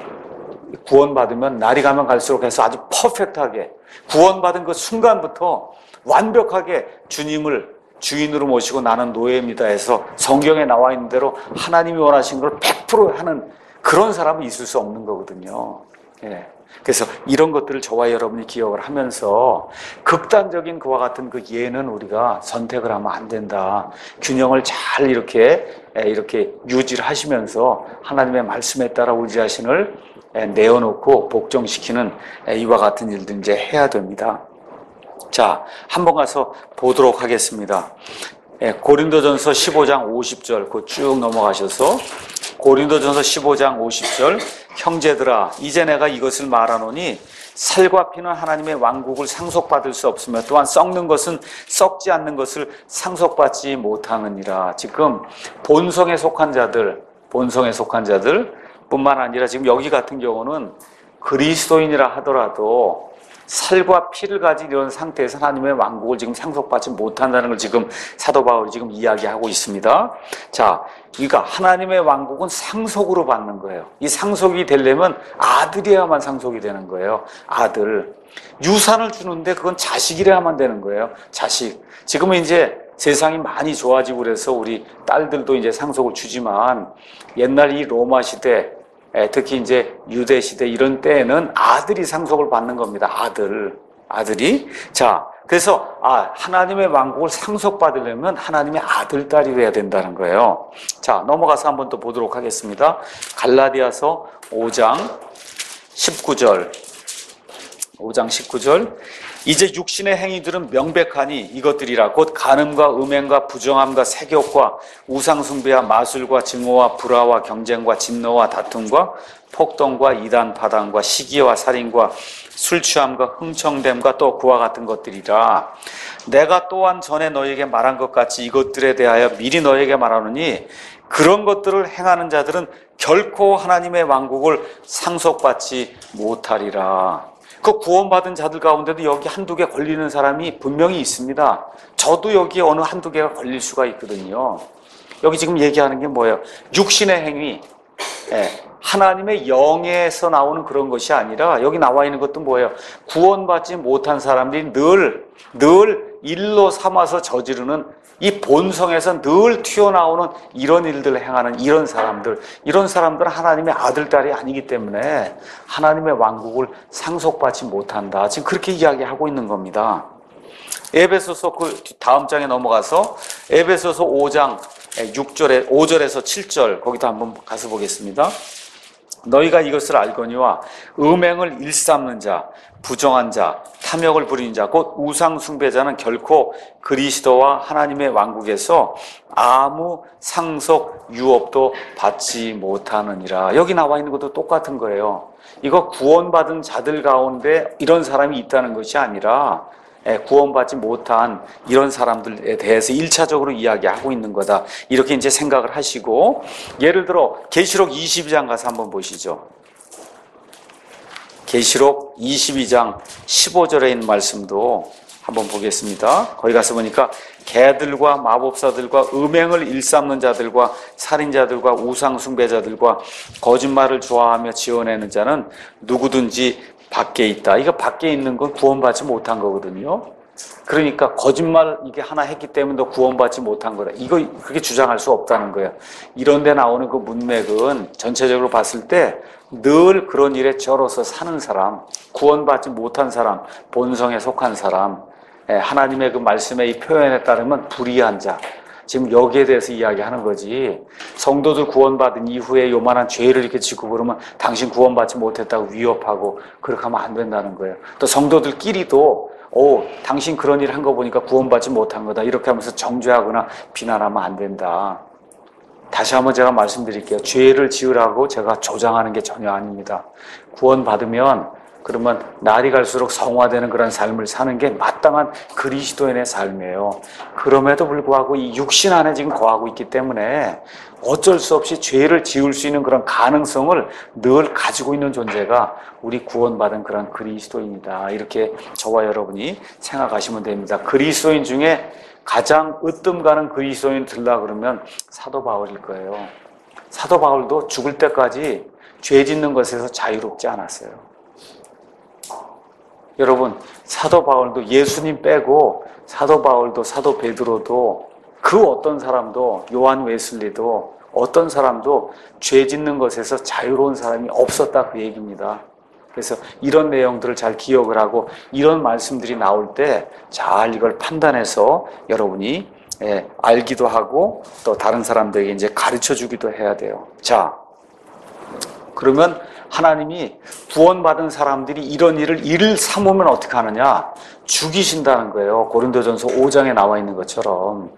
S1: 구원받으면 날이 가면 갈수록 해서 아주 퍼펙트하게 구원받은 그 순간부터 완벽하게 주님을 주인으로 모시고 나는 노예입니다 해서 성경에 나와 있는 대로 하나님이 원하신 걸 백 퍼센트 하는 그런 사람은 있을 수 없는 거거든요. 예. 그래서 이런 것들을 저와 여러분이 기억을 하면서 극단적인 그와 같은 그 예는 우리가 선택을 하면 안 된다. 균형을 잘 이렇게 이렇게 유지를 하시면서 하나님의 말씀에 따라 우리 자신을 내어놓고 복종시키는 이와 같은 일들 이제 해야 됩니다. 자, 한번 가서 보도록 하겠습니다. 고린도전서 십오 장 오십 절 그 쭉 넘어가셔서 고린도전서 십오 장 오십 절 형제들아 이제 내가 이것을 말하노니 살과 피는 하나님의 왕국을 상속받을 수 없으며 또한 썩는 것은 썩지 않는 것을 상속받지 못하느니라. 지금 본성에 속한 자들 본성에 속한 자들 뿐만 아니라 지금 여기 같은 경우는 그리스도인이라 하더라도 살과 피를 가진 이런 상태에서 하나님의 왕국을 지금 상속받지 못한다는 걸 지금 사도 바울이 지금 이야기하고 있습니다. 자, 그러니까 하나님의 왕국은 상속으로 받는 거예요. 이 상속이 되려면 아들이어야만 상속이 되는 거예요. 아들. 유산을 주는데 그건 자식이라야만 되는 거예요. 자식. 지금은 이제 세상이 많이 좋아지고 그래서 우리 딸들도 이제 상속을 주지만 옛날 이 로마 시대 특히 이제 유대 시대 이런 때에는 아들이 상속을 받는 겁니다. 아들, 아들이. 자, 그래서 아 하나님의 왕국을 상속받으려면 하나님의 아들, 딸이 돼야 된다는 거예요. 자, 넘어가서 한번 또 보도록 하겠습니다. 갈라디아서 오 장 십구 절. 오 장 십구 절. 이제 육신의 행위들은 명백하니 이것들이라 곧 간음과 음행과 부정함과 색욕과 우상숭배와 마술과 증오와 불화와 경쟁과 진노와 다툼과 폭동과 이단 파당과 시기와 살인과 술 취함과 흥청됨과 또 그와 같은 것들이라. 내가 또한 전에 너에게 말한 것 같이 이것들에 대하여 미리 너에게 말하노니 그런 것들을 행하는 자들은 결코 하나님의 왕국을 상속받지 못하리라. 그 구원받은 자들 가운데도 여기 한두 개 걸리는 사람이 분명히 있습니다. 저도 여기에 어느 한두 개가 걸릴 수가 있거든요. 여기 지금 얘기하는 게 뭐예요? 육신의 행위. 예, 하나님의 영에서 나오는 그런 것이 아니라 여기 나와 있는 것도 뭐예요? 구원받지 못한 사람들이 늘, 늘 일로 삼아서 저지르는 이 본성에서 늘 튀어나오는 이런 일들을 행하는 이런 사람들, 이런 사람들은 하나님의 아들, 딸이 아니기 때문에 하나님의 왕국을 상속받지 못한다. 지금 그렇게 이야기하고 있는 겁니다. 에베소서 그 다음 장에 넘어가서 에베소서 오 장 육 절에 오 절에서 칠 절 거기도 한번 가서 보겠습니다. 너희가 이것을 알거니와 음행을 일삼는 자, 부정한 자, 탐욕을 부리는 자, 곧 우상 숭배자는 결코 그리스도와 하나님의 왕국에서 아무 상속 유업도 받지 못하느니라. 여기 나와 있는 것도 똑같은 거예요. 이거 구원받은 자들 가운데 이런 사람이 있다는 것이 아니라 구원받지 못한 이런 사람들에 대해서 일차적으로 이야기하고 있는 거다. 이렇게 이제 생각을 하시고, 예를 들어 계시록 이십이 장 가서 한번 보시죠. 계시록 이십이 장 십오 절에 있는 말씀도 한번 보겠습니다. 거기 가서 보니까 개들과 마법사들과 음행을 일삼는 자들과 살인자들과 우상숭배자들과 거짓말을 좋아하며 지어내는 자는 누구든지 밖에 있다. 이거 밖에 있는 건 구원받지 못한 거거든요. 그러니까 거짓말 이게 하나 했기 때문에 너 구원받지 못한 거다. 이거 그렇게 주장할 수 없다는 거예요. 이런 데 나오는 그 문맥은 전체적으로 봤을 때 늘 그런 일에 절어서 사는 사람, 구원받지 못한 사람, 본성에 속한 사람, 하나님의 그 말씀의 이 표현에 따르면 불의한 자, 지금 여기에 대해서 이야기하는 거지. 성도들 구원받은 이후에 요만한 죄를 이렇게 짓고 그러면 당신 구원받지 못했다고 위협하고 그렇게 하면 안 된다는 거예요. 또 성도들끼리도 오, 당신 그런 일 한 거 보니까 구원받지 못한 거다. 이렇게 하면서 정죄하거나 비난하면 안 된다. 다시 한번 제가 말씀드릴게요. 죄를 지으라고 제가 조장하는 게 전혀 아닙니다. 구원받으면 그러면 날이 갈수록 성화되는 그런 삶을 사는 게 마땅한 그리스도인의 삶이에요. 그럼에도 불구하고 이 육신 안에 지금 거하고 있기 때문에 어쩔 수 없이 죄를 지을 수 있는 그런 가능성을 늘 가지고 있는 존재가 우리 구원받은 그런 그리스도인이다. 이렇게 저와 여러분이 생각하시면 됩니다. 그리스도인 중에 가장 으뜸 가는 그리스도인 들라 그러면 사도 바울일 거예요. 사도 바울도 죽을 때까지 죄 짓는 것에서 자유롭지 않았어요. 여러분, 사도 바울도 예수님 빼고 사도 바울도 사도 베드로도 그 어떤 사람도 요한 웨슬리도 어떤 사람도 죄 짓는 것에서 자유로운 사람이 없었다 그 얘기입니다. 그래서 이런 내용들을 잘 기억을 하고 이런 말씀들이 나올 때 잘 이걸 판단해서 여러분이 예, 알기도 하고 또 다른 사람들에게 이제 가르쳐 주기도 해야 돼요. 자, 그러면 하나님이 구원받은 사람들이 이런 일을 일을 삼으면 어떻게 하느냐? 죽이신다는 거예요. 고린도전서 오 장에 나와 있는 것처럼.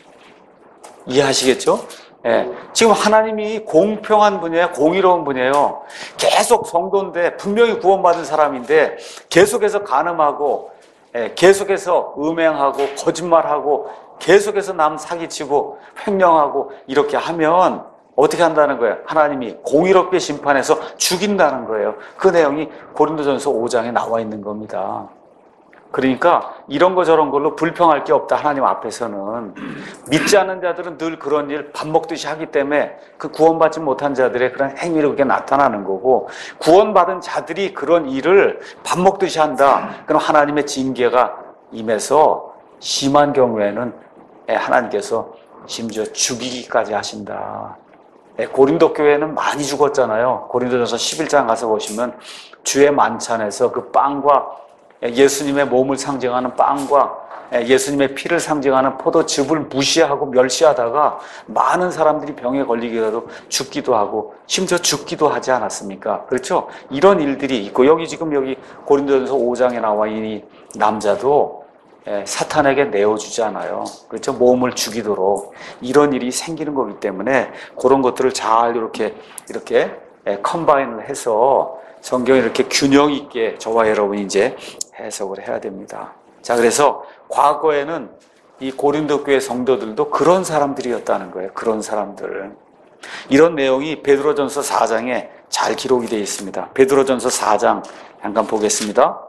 S1: 이해하시겠죠? 예, 지금 하나님이 공평한 분이에요. 공의로운 분이에요. 계속 성도인데 분명히 구원받은 사람인데 계속해서 간음하고 예, 계속해서 음행하고 거짓말하고 계속해서 남 사기치고 횡령하고 이렇게 하면 어떻게 한다는 거예요? 하나님이 공의롭게 심판해서 죽인다는 거예요. 그 내용이 고린도전서 오 장에 나와 있는 겁니다. 그러니까 이런 거 저런 걸로 불평할 게 없다. 하나님 앞에서는. 믿지 않는 자들은 늘 그런 일 밥 먹듯이 하기 때문에 그 구원받지 못한 자들의 그런 행위로 그게 나타나는 거고, 구원받은 자들이 그런 일을 밥 먹듯이 한다. 그럼 하나님의 징계가 임해서 심한 경우에는 하나님께서 심지어 죽이기까지 하신다. 고린도 교회는 많이 죽었잖아요. 고린도전서 십일 장 가서 보시면 주의 만찬에서 그 빵과 예수님의 몸을 상징하는 빵과 예수님의 피를 상징하는 포도즙을 무시하고 멸시하다가 많은 사람들이 병에 걸리기라도 죽기도 하고 심지어 죽기도 하지 않았습니까? 그렇죠? 이런 일들이 있고, 여기 지금 여기 고린도전서 오 장에 나와 있는 이 남자도 사탄에게 내어주잖아요. 그렇죠? 몸을 죽이도록 이런 일이 생기는 거기 때문에 그런 것들을 잘 이렇게 이렇게 컴바인을 해서 성경에 이렇게 균형 있게 저와 여러분이 이제 해석을 해야 됩니다. 자, 그래서 과거에는 이 고린도 교회 성도들도 그런 사람들이었다는 거예요. 그런 사람들. 이런 내용이 베드로전서 사 장에 잘 기록이 되어 있습니다. 베드로전서 사 장 잠깐 보겠습니다.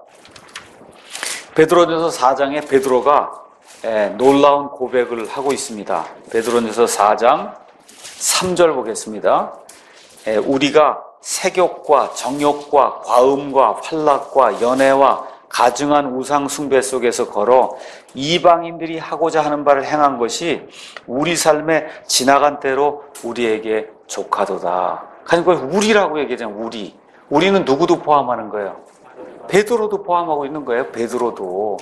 S1: 베드로전서 사 장에 베드로가 놀라운 고백을 하고 있습니다. 베드로전서 사 장 삼 절 보겠습니다. 우리가 색욕과 정욕과 과음과 활락과 연애와 가증한 우상 숭배 속에서 걸어 이방인들이 하고자 하는 바를 행한 것이 우리 삶에 지나간 때로 우리에게 조카도다. 그러니까 우리라고 얘기하잖아요. 우리. 우리는 누구도 포함하는 거예요. 베드로도 포함하고 있는 거예요. 베드로도.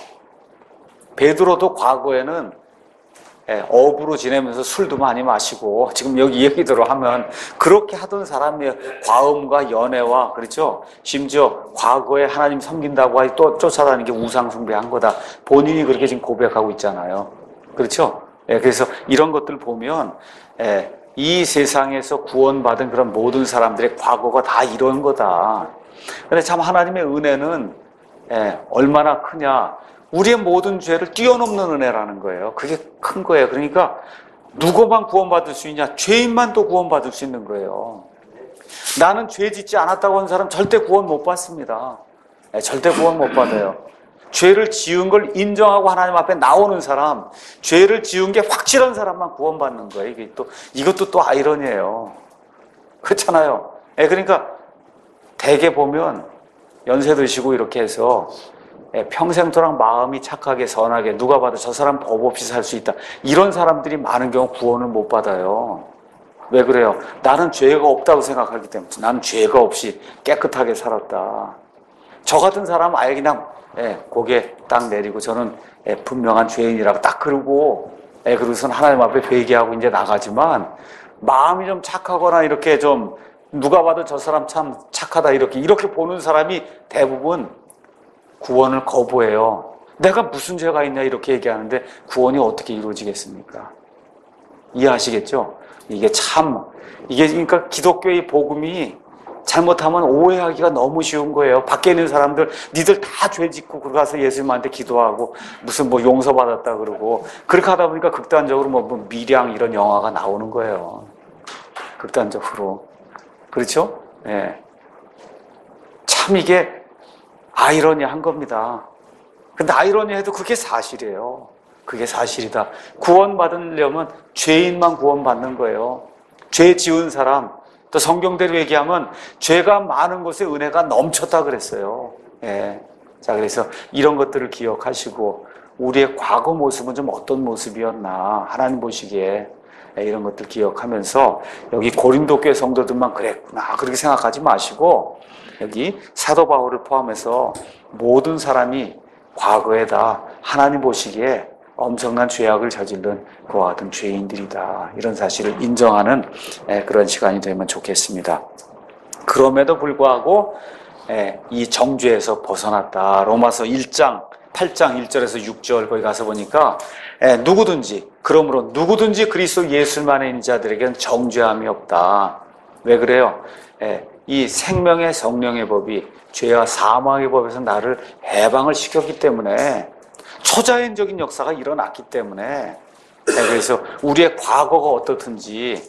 S1: 베드로도 과거에는 어부로 지내면서 술도 많이 마시고, 지금 여기 얘기대로 하면 그렇게 하던 사람이에요. 과음과 연애와, 그렇죠? 심지어 과거에 하나님 섬긴다고 하니 또 쫓아다니는 게 우상숭배한 거다. 본인이 그렇게 지금 고백하고 있잖아요. 그렇죠? 그래서 이런 것들 보면 이 세상에서 구원받은 그런 모든 사람들의 과거가 다 이런 거다. 근데 참 하나님의 은혜는 얼마나 크냐. 우리의 모든 죄를 뛰어넘는 은혜라는 거예요. 그게 큰 거예요. 그러니까 누구만 구원받을 수 있냐? 죄인만 또 구원받을 수 있는 거예요. 나는 죄 짓지 않았다고 하는 사람 절대 구원 못 받습니다. 네, 절대 구원 못 받아요. 죄를 지은 걸 인정하고 하나님 앞에 나오는 사람, 죄를 지은 게 확실한 사람만 구원받는 거예요. 이게 또, 이것도 또 아이러니예요. 그렇잖아요. 네, 그러니까 대개 보면 연세 드시고 이렇게 해서 평생토록 마음이 착하게 선하게 누가 봐도 저 사람 법 없이 살 수 있다. 이런 사람들이 많은 경우 구원을 못 받아요. 왜 그래요? 나는 죄가 없다고 생각하기 때문에. 나는 죄가 없이 깨끗하게 살았다. 저 같은 사람은 아예 그냥 예, 고개 딱 내리고 저는 예, 분명한 죄인이라고 딱 그러고 예, 그러고선 하나님 앞에 회개하고 이제 나가지만 마음이 좀 착하거나 이렇게 좀 누가 봐도 저 사람 참 착하다 이렇게 이렇게 보는 사람이 대부분 구원을 거부해요. 내가 무슨 죄가 있냐 이렇게 얘기하는데 구원이 어떻게 이루어지겠습니까? 이해하시겠죠? 이게 참 이게 그러니까 기독교의 복음이 잘못하면 오해하기가 너무 쉬운 거예요. 밖에 있는 사람들 니들 다 죄 짓고 그가서 예수님한테 기도하고 무슨 뭐 용서받았다 그러고 그렇게 하다 보니까 극단적으로 뭐, 뭐 밀양 이런 영화가 나오는 거예요. 극단적으로. 그렇죠? 예. 네. 참 이게 아이러니한 겁니다. 근데 아이러니해도 그게 사실이에요. 그게 사실이다. 구원받으려면 죄인만 구원받는 거예요. 죄 지은 사람, 또 성경대로 얘기하면 죄가 많은 곳에 은혜가 넘쳤다 그랬어요. 예. 자, 그래서 이런 것들을 기억하시고 우리의 과거 모습은 좀 어떤 모습이었나 하나님 보시기에 이런 것들 기억하면서 여기 고린도 교회 성도들만 그랬구나 그렇게 생각하지 마시고 여기 사도 바울을 포함해서 모든 사람이 과거에 다 하나님 보시기에 엄청난 죄악을 저지른 그와 같은 죄인들이다. 이런 사실을 인정하는 그런 시간이 되면 좋겠습니다. 그럼에도 불구하고 이 정죄에서 벗어났다. 로마서 일 장 팔 장 일 절에서 육 절 거기 가서 보니까 누구든지 그러므로 누구든지 그리스도 예수만에 있는 자들에게는 정죄함이 없다. 왜 그래요? 이 생명의 성령의 법이 죄와 사망의 법에서 나를 해방을 시켰기 때문에 초자연적인 역사가 일어났기 때문에 그래서 우리의 과거가 어떻든지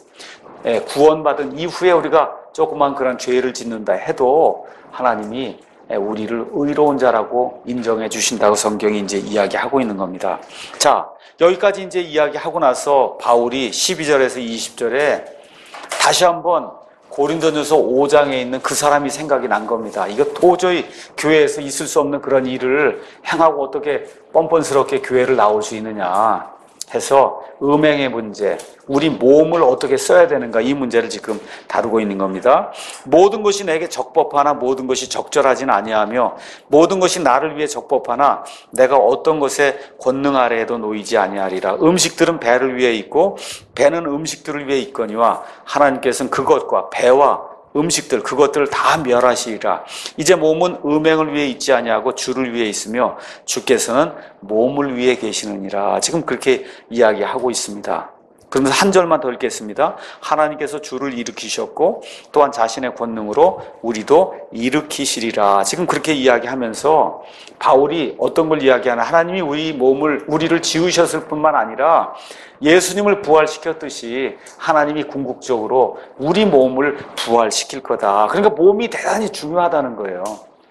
S1: 구원받은 이후에 우리가 조그만 그런 죄를 짓는다 해도 하나님이 우리를 의로운 자라고 인정해 주신다고 성경이 이제 이야기하고 있는 겁니다. 자, 여기까지 이제 이야기하고 나서 바울이 십이 절에서 이십 절에 다시 한번 고린도전서 오 장에 있는 그 사람이 생각이 난 겁니다. 이거 도저히 교회에서 있을 수 없는 그런 일을 행하고 어떻게 뻔뻔스럽게 교회를 나올 수 있느냐 해서 음행의 문제, 우리 몸을 어떻게 써야 되는가 이 문제를 지금 다루고 있는 겁니다. 모든 것이 내게 적법하나 모든 것이 적절하진 아니하며 모든 것이 나를 위해 적법하나 내가 어떤 것에 권능 아래에도 놓이지 아니하리라. 음식들은 배를 위해 있고 배는 음식들을 위해 있거니와 하나님께서는 그것과 배와 음식들 그것들을 다 멸하시리라. 이제 몸은 음행을 위해 있지 아니하고 주를 위해 있으며 주께서는 몸을 위해 계시느니라. 지금 그렇게 이야기하고 있습니다. 그러면서 한 절만 더 읽겠습니다. 하나님께서 주를 일으키셨고 또한 자신의 권능으로 우리도 일으키시리라. 지금 그렇게 이야기하면서 바울이 어떤 걸 이야기하나 하나님이 우리 몸을 우리를 지으셨을 뿐만 아니라 예수님을 부활시켰듯이 하나님이 궁극적으로 우리 몸을 부활시킬 거다. 그러니까 몸이 대단히 중요하다는 거예요.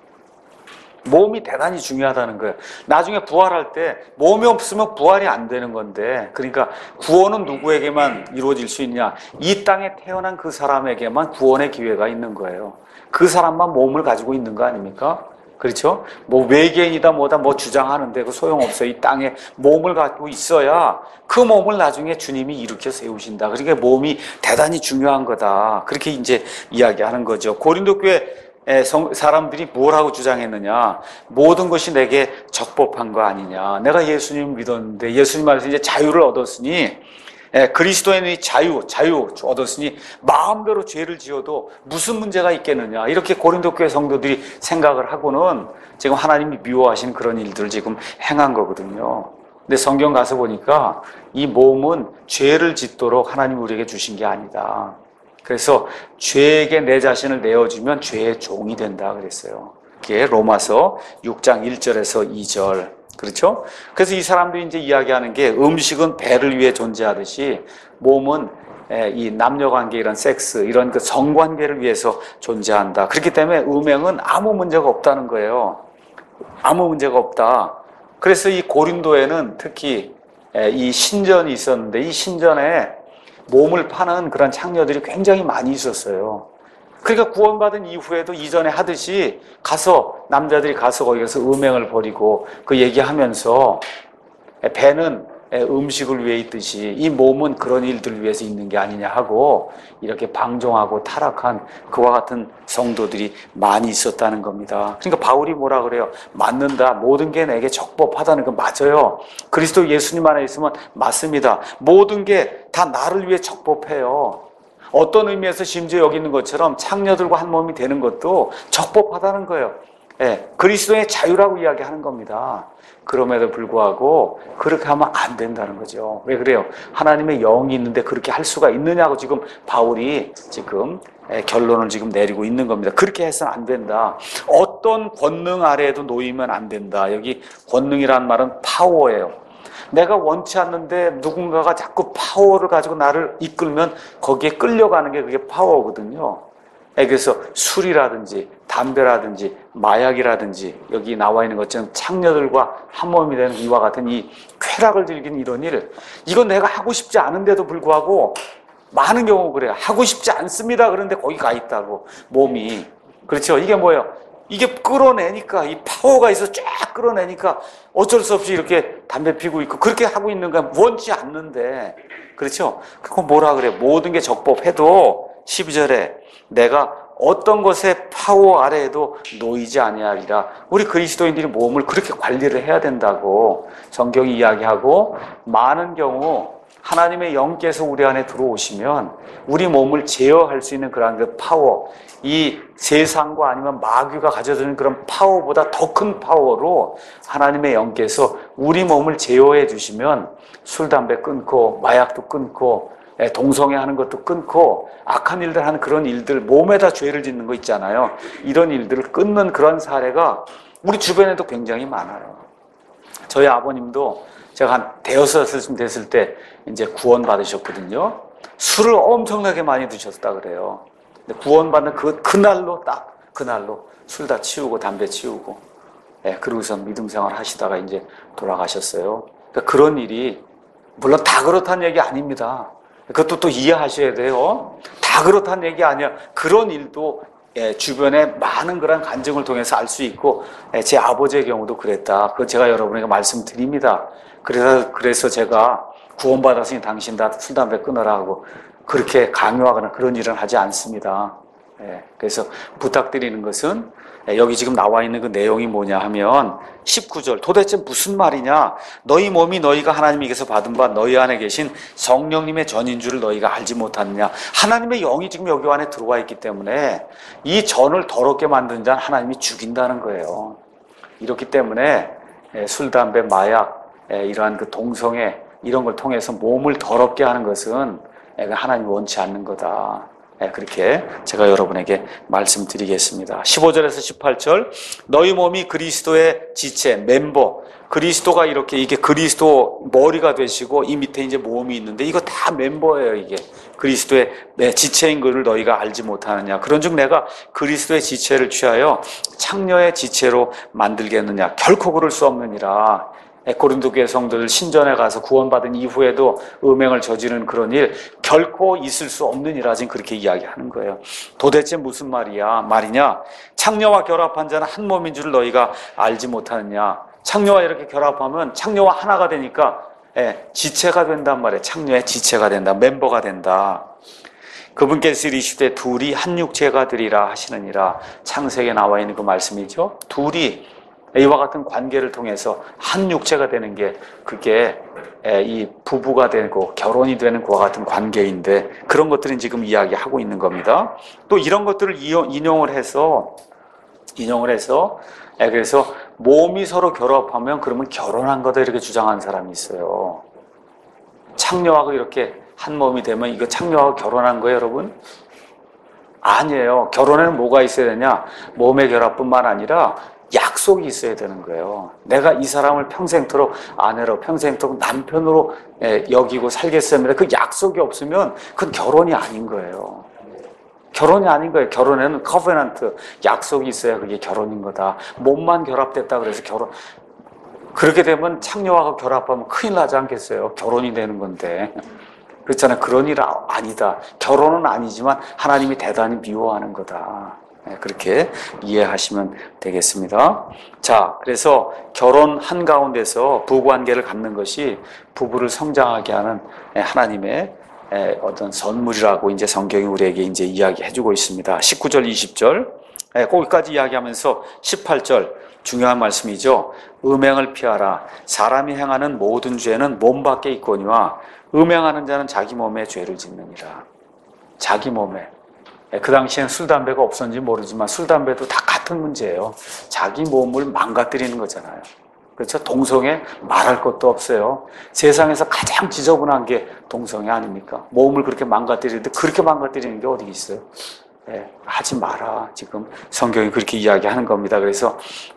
S1: 몸이 대단히 중요하다는 거예요. 나중에 부활할 때 몸이 없으면 부활이 안 되는 건데 그러니까 구원은 누구에게만 이루어질 수 있냐? 이 땅에 태어난 그 사람에게만 구원의 기회가 있는 거예요. 그 사람만 몸을 가지고 있는 거 아닙니까? 그렇죠? 뭐 외계인이다 뭐다 뭐 주장하는데 그 소용없어요. 이 땅에 몸을 갖고 있어야 그 몸을 나중에 주님이 일으켜 세우신다. 그러니까 몸이 대단히 중요한 거다. 그렇게 이제 이야기하는 거죠. 고린도 교회 사람들이 뭘 하고 주장했느냐? 모든 것이 내게 적법한 거 아니냐? 내가 예수님을 믿었는데 예수님 안에서 이제 자유를 얻었으니 그리스도인의 자유, 자유 얻었으니 마음대로 죄를 지어도 무슨 문제가 있겠느냐? 이렇게 고린도 교회 성도들이 생각을 하고는 지금 하나님이 미워하시는 그런 일들을 지금 행한 거거든요. 근데 성경 가서 보니까 이 몸은 죄를 짓도록 하나님이 우리에게 주신 게 아니다. 그래서 죄에게 내 자신을 내어주면 죄의 종이 된다 그랬어요. 그게 로마서 육 장 일 절에서 이 절. 그렇죠? 그래서 이 사람들이 이제 이야기하는 게 음식은 배를 위해 존재하듯이 몸은 이 남녀관계 이런 섹스 이런 그 성관계를 위해서 존재한다. 그렇기 때문에 음행은 아무 문제가 없다는 거예요. 아무 문제가 없다. 그래서 이 고린도에는 특히 이 신전이 있었는데 이 신전에 몸을 파는 그런 창녀들이 굉장히 많이 있었어요. 그러니까 구원받은 이후에도 이전에 하듯이 가서 남자들이 가서 거기 가서 음행을 벌이고 그 얘기하면서 배는 음식을 위해 있듯이 이 몸은 그런 일들을 위해서 있는 게 아니냐 하고 이렇게 방종하고 타락한 그와 같은 성도들이 많이 있었다는 겁니다. 그러니까 바울이 뭐라 그래요? 맞는다. 모든 게 내게 적법하다는 거 맞아요. 그리스도 예수님 안에 있으면 맞습니다. 모든 게 다 나를 위해 적법해요. 어떤 의미에서 심지어 여기 있는 것처럼 창녀들과 한 몸이 되는 것도 적법하다는 거예요. 예, 그리스도의 자유라고 이야기하는 겁니다. 그럼에도 불구하고 그렇게 하면 안 된다는 거죠. 왜 그래요? 하나님의 영이 있는데 그렇게 할 수가 있느냐고 지금 바울이 지금 결론을 지금 내리고 있는 겁니다. 그렇게 해서는 안 된다. 어떤 권능 아래에도 놓이면 안 된다. 여기 권능이란 말은 파워예요. 내가 원치 않는데 누군가가 자꾸 파워를 가지고 나를 이끌면 거기에 끌려가는 게 그게 파워거든요. 그래서 술이라든지 담배라든지 마약이라든지 여기 나와 있는 것처럼 창녀들과 한 몸이 되는 이와 같은 이 쾌락을 즐기는 이런 일, 이건 내가 하고 싶지 않은데도 불구하고 많은 경우 그래요. 하고 싶지 않습니다. 그런데 거기 가 있다고 몸이. 그렇죠. 이게 뭐예요? 이게 끌어내니까 이 파워가 있어서 쫙 끌어내니까 어쩔 수 없이 이렇게 담배 피고 있고 그렇게 하고 있는 거야. 원치 않는데. 그렇죠. 그거 뭐라 그래? 모든 게 적법해도 십이 절에 내가 어떤 것의 파워 아래에도 놓이지 아니하리라. 우리 그리스도인들이 몸을 그렇게 관리를 해야 된다고 성경이 이야기하고, 많은 경우 하나님의 영께서 우리 안에 들어오시면 우리 몸을 제어할 수 있는 그런 그 파워, 이 세상과 아니면 마귀가 가져다주는 그런 파워보다 더 큰 파워로 하나님의 영께서 우리 몸을 제어해 주시면 술, 담배 끊고 마약도 끊고 동성애하는 것도 끊고 악한 일들 하는 그런 일들, 몸에다 죄를 짓는 거 있잖아요. 이런 일들을 끊는 그런 사례가 우리 주변에도 굉장히 많아요. 저희 아버님도 제가 한 대여섯쯤 됐을 때 이제 구원 받으셨거든요. 술을 엄청나게 많이 드셨다 그래요. 근데 구원받는 그, 그날로 딱, 그날로 술 다 치우고 담배 치우고, 예, 그러고서 믿음 생활 하시다가 이제 돌아가셨어요. 그러니까 그런 일이, 물론 다 그렇다는 얘기 아닙니다. 그것도 또 이해하셔야 돼요. 다 그렇다는 얘기 아니야. 그런 일도 예, 주변에 많은 그런 간증을 통해서 알 수 있고, 예, 제 아버지의 경우도 그랬다. 그거 제가 여러분에게 말씀드립니다. 그래서, 그래서 제가 구원받았으니 당신 다 술, 담배 끊어라 하고 그렇게 강요하거나 그런 일은 하지 않습니다. 예, 그래서 부탁드리는 것은, 예, 여기 지금 나와 있는 그 내용이 뭐냐 하면 십구 절, 도대체 무슨 말이냐? 너희 몸이 너희가 하나님에게서 받은 바 너희 안에 계신 성령님의 전인 줄을 너희가 알지 못하느냐? 하나님의 영이 지금 여기 안에 들어와 있기 때문에 이 전을 더럽게 만든 자는 하나님이 죽인다는 거예요. 이렇기 때문에 술, 담배, 마약, 이러한 그 동성애 이런 걸 통해서 몸을 더럽게 하는 것은 하나님이 원치 않는 거다. 그렇게 제가 여러분에게 말씀드리겠습니다. 십오 절에서 십팔 절, 너희 몸이 그리스도의 지체, 멤버, 그리스도가 이렇게 이게 그리스도 머리가 되시고 이 밑에 이제 몸이 있는데 이거 다 멤버예요. 이게 그리스도의 지체인 것을 너희가 알지 못하느냐? 그런즉 내가 그리스도의 지체를 취하여 창녀의 지체로 만들겠느냐? 결코 그럴 수 없느니라. 고린도 교회 성도들 신전에 가서 구원받은 이후에도 음행을 저지르는 그런 일 결코 있을 수 없느니라 지금 그렇게 이야기하는 거예요. 도대체 무슨 말이야? 말이냐? 창녀와 결합한 자는 한 몸인 줄을 너희가 알지 못하느냐? 창녀와 이렇게 결합하면 창녀와 하나가 되니까 예, 지체가 된단 말이에요. 창녀의 지체가 된다. 멤버가 된다. 그분께서 이르시되 둘이 한 육체가 되리라 하시느니라. 창세기에 나와 있는 그 말씀이죠. 둘이 이와 같은 관계를 통해서 한 육체가 되는 게 그게 이 부부가 되고 결혼이 되는 그와 같은 관계인데 그런 것들은 지금 이야기하고 있는 겁니다. 또 이런 것들을 인용을 해서 인용을 해서 그래서 몸이 서로 결합하면 그러면 결혼한 거다 이렇게 주장하는 사람이 있어요. 창녀하고 이렇게 한 몸이 되면 이거 창녀하고 결혼한 거예요, 여러분? 아니에요. 결혼에는 뭐가 있어야 되냐? 몸의 결합뿐만 아니라 약속이 있어야 되는 거예요. 내가 이 사람을 평생토록 아내로 평생토록 남편으로 여기고 살겠습니다. 그 약속이 없으면 그건 결혼이 아닌 거예요. 결혼이 아닌 거예요. 결혼에는 커버넌트, 약속이 있어야 그게 결혼인 거다. 몸만 결합됐다 그래서 결혼, 그렇게 되면 창녀하고 결합하면 큰일 나지 않겠어요? 결혼이 되는 건데. 그렇잖아요. 그런 일 아- 아니다. 결혼은 아니지만 하나님이 대단히 미워하는 거다. 예, 그렇게 이해하시면 되겠습니다. 자, 그래서 결혼 한가운데서 부부관계를 갖는 것이 부부를 성장하게 하는 예, 하나님의 예, 어떤 선물이라고 이제 성경이 우리에게 이제 이야기해주고 있습니다. 십구 절, 이십 절, 예, 거기까지 이야기하면서 십팔 절, 중요한 말씀이죠. 음행을 피하라. 사람이 행하는 모든 죄는 몸 밖에 있거니와 음행하는 자는 자기 몸에 죄를 짓느니라. 자기 몸에. 그 당시에는 술, 담배가 없었는지 모르지만 술, 담배도 다 같은 문제예요. 자기 몸을 망가뜨리는 거잖아요. 그렇죠? 동성애 말할 것도 없어요. 세상에서 가장 지저분한 게 동성애 아닙니까? 몸을 그렇게 망가뜨리는데 그렇게 망가뜨리는 게 어디 있어요? 네, 하지 마라. 지금 성경이 그렇게 이야기하는 겁니다. 그래서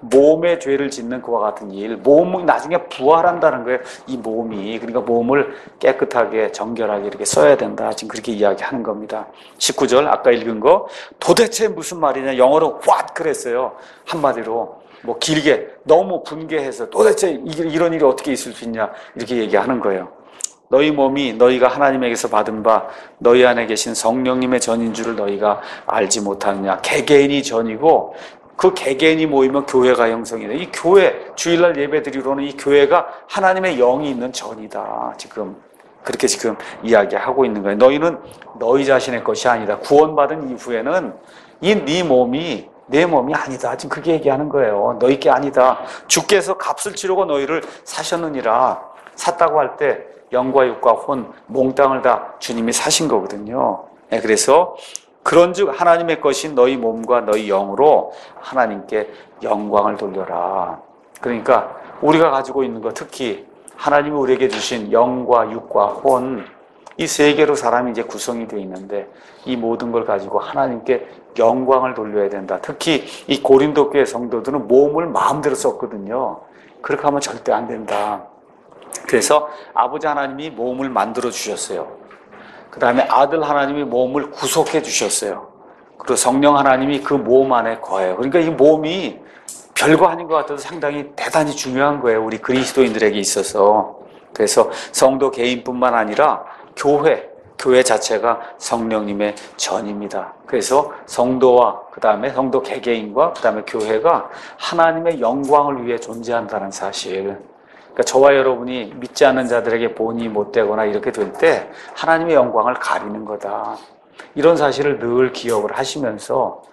S1: 몸에 죄를 짓는 그와 같은 일, 몸은 나중에 부활한다는 거예요. 이 몸이. 그러니까 몸을 깨끗하게 정결하게 이렇게 써야 된다. 지금 그렇게 이야기하는 겁니다. 십구 절 아까 읽은 거 도대체 무슨 말이냐. 영어로 what 그랬어요. 한마디로 뭐 길게 너무 분개해서 도대체 이런 일이 어떻게 있을 수 있냐 이렇게 얘기하는 거예요. 너희 몸이 너희가 하나님에게서 받은 바 너희 안에 계신 성령님의 전인 줄을 너희가 알지 못하느냐. 개개인이 전이고 그 개개인이 모이면 교회가 형성이 돼. 이 교회, 주일날 예배드리러는 이 교회가 하나님의 영이 있는 전이다. 지금 그렇게 지금 이야기하고 있는 거예요. 너희는 너희 자신의 것이 아니다. 구원받은 이후에는 이 네 몸이 내 몸이 아니다. 지금 그렇게 얘기하는 거예요. 너희 게 아니다. 주께서 값을 치르고 너희를 사셨느니라. 샀다고 할 때 영과 육과 혼, 몽땅을 다 주님이 사신 거거든요. 네, 그래서 그런즉 하나님의 것인 너희 몸과 너희 영으로 하나님께 영광을 돌려라. 그러니까 우리가 가지고 있는 것, 특히 하나님이 우리에게 주신 영과 육과 혼, 이 세 개로 사람이 이제 구성이 되어 있는데 이 모든 걸 가지고 하나님께 영광을 돌려야 된다. 특히 이 고린도 교회 성도들은 몸을 마음대로 썼거든요. 그렇게 하면 절대 안 된다. 그래서 아버지 하나님이 몸을 만들어 주셨어요. 그 다음에 아들 하나님이 몸을 구속해 주셨어요. 그리고 성령 하나님이 그 몸 안에 거해요. 그러니까 이 몸이 별거 아닌 것 같아도 상당히 대단히 중요한 거예요. 우리 그리스도인들에게 있어서. 그래서 성도 개인뿐만 아니라 교회, 교회 자체가 성령님의 전입니다. 그래서 성도와 그 다음에 성도 개개인과 그 다음에 교회가 하나님의 영광을 위해 존재한다는 사실. 그러니까 저와 여러분이 믿지 않는 자들에게 본이 못되거나 이렇게 될 때 하나님의 영광을 가리는 거다. 이런 사실을 늘 기억을 하시면서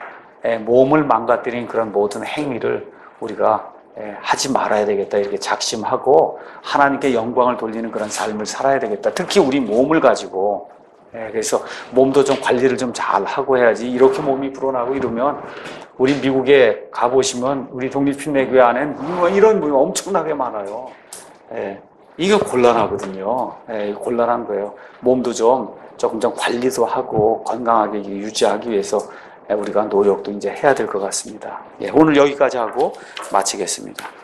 S1: 몸을 망가뜨린 그런 모든 행위를 우리가 하지 말아야 되겠다 이렇게 작심하고 하나님께 영광을 돌리는 그런 삶을 살아야 되겠다. 특히 우리 몸을 가지고 그래서 몸도 좀 관리를 좀 잘 하고 해야지. 이렇게 몸이 불어나고 이러면 우리 미국에 가보시면 우리 독립신매교회 안엔 이런 분이 엄청나게 많아요. 예, 이거 곤란하거든요. 예, 곤란한 거예요. 몸도 좀 조금 좀 관리도 하고 건강하게 유지하기 위해서 우리가 노력도 이제 해야 될 것 같습니다. 예, 오늘 여기까지 하고 마치겠습니다.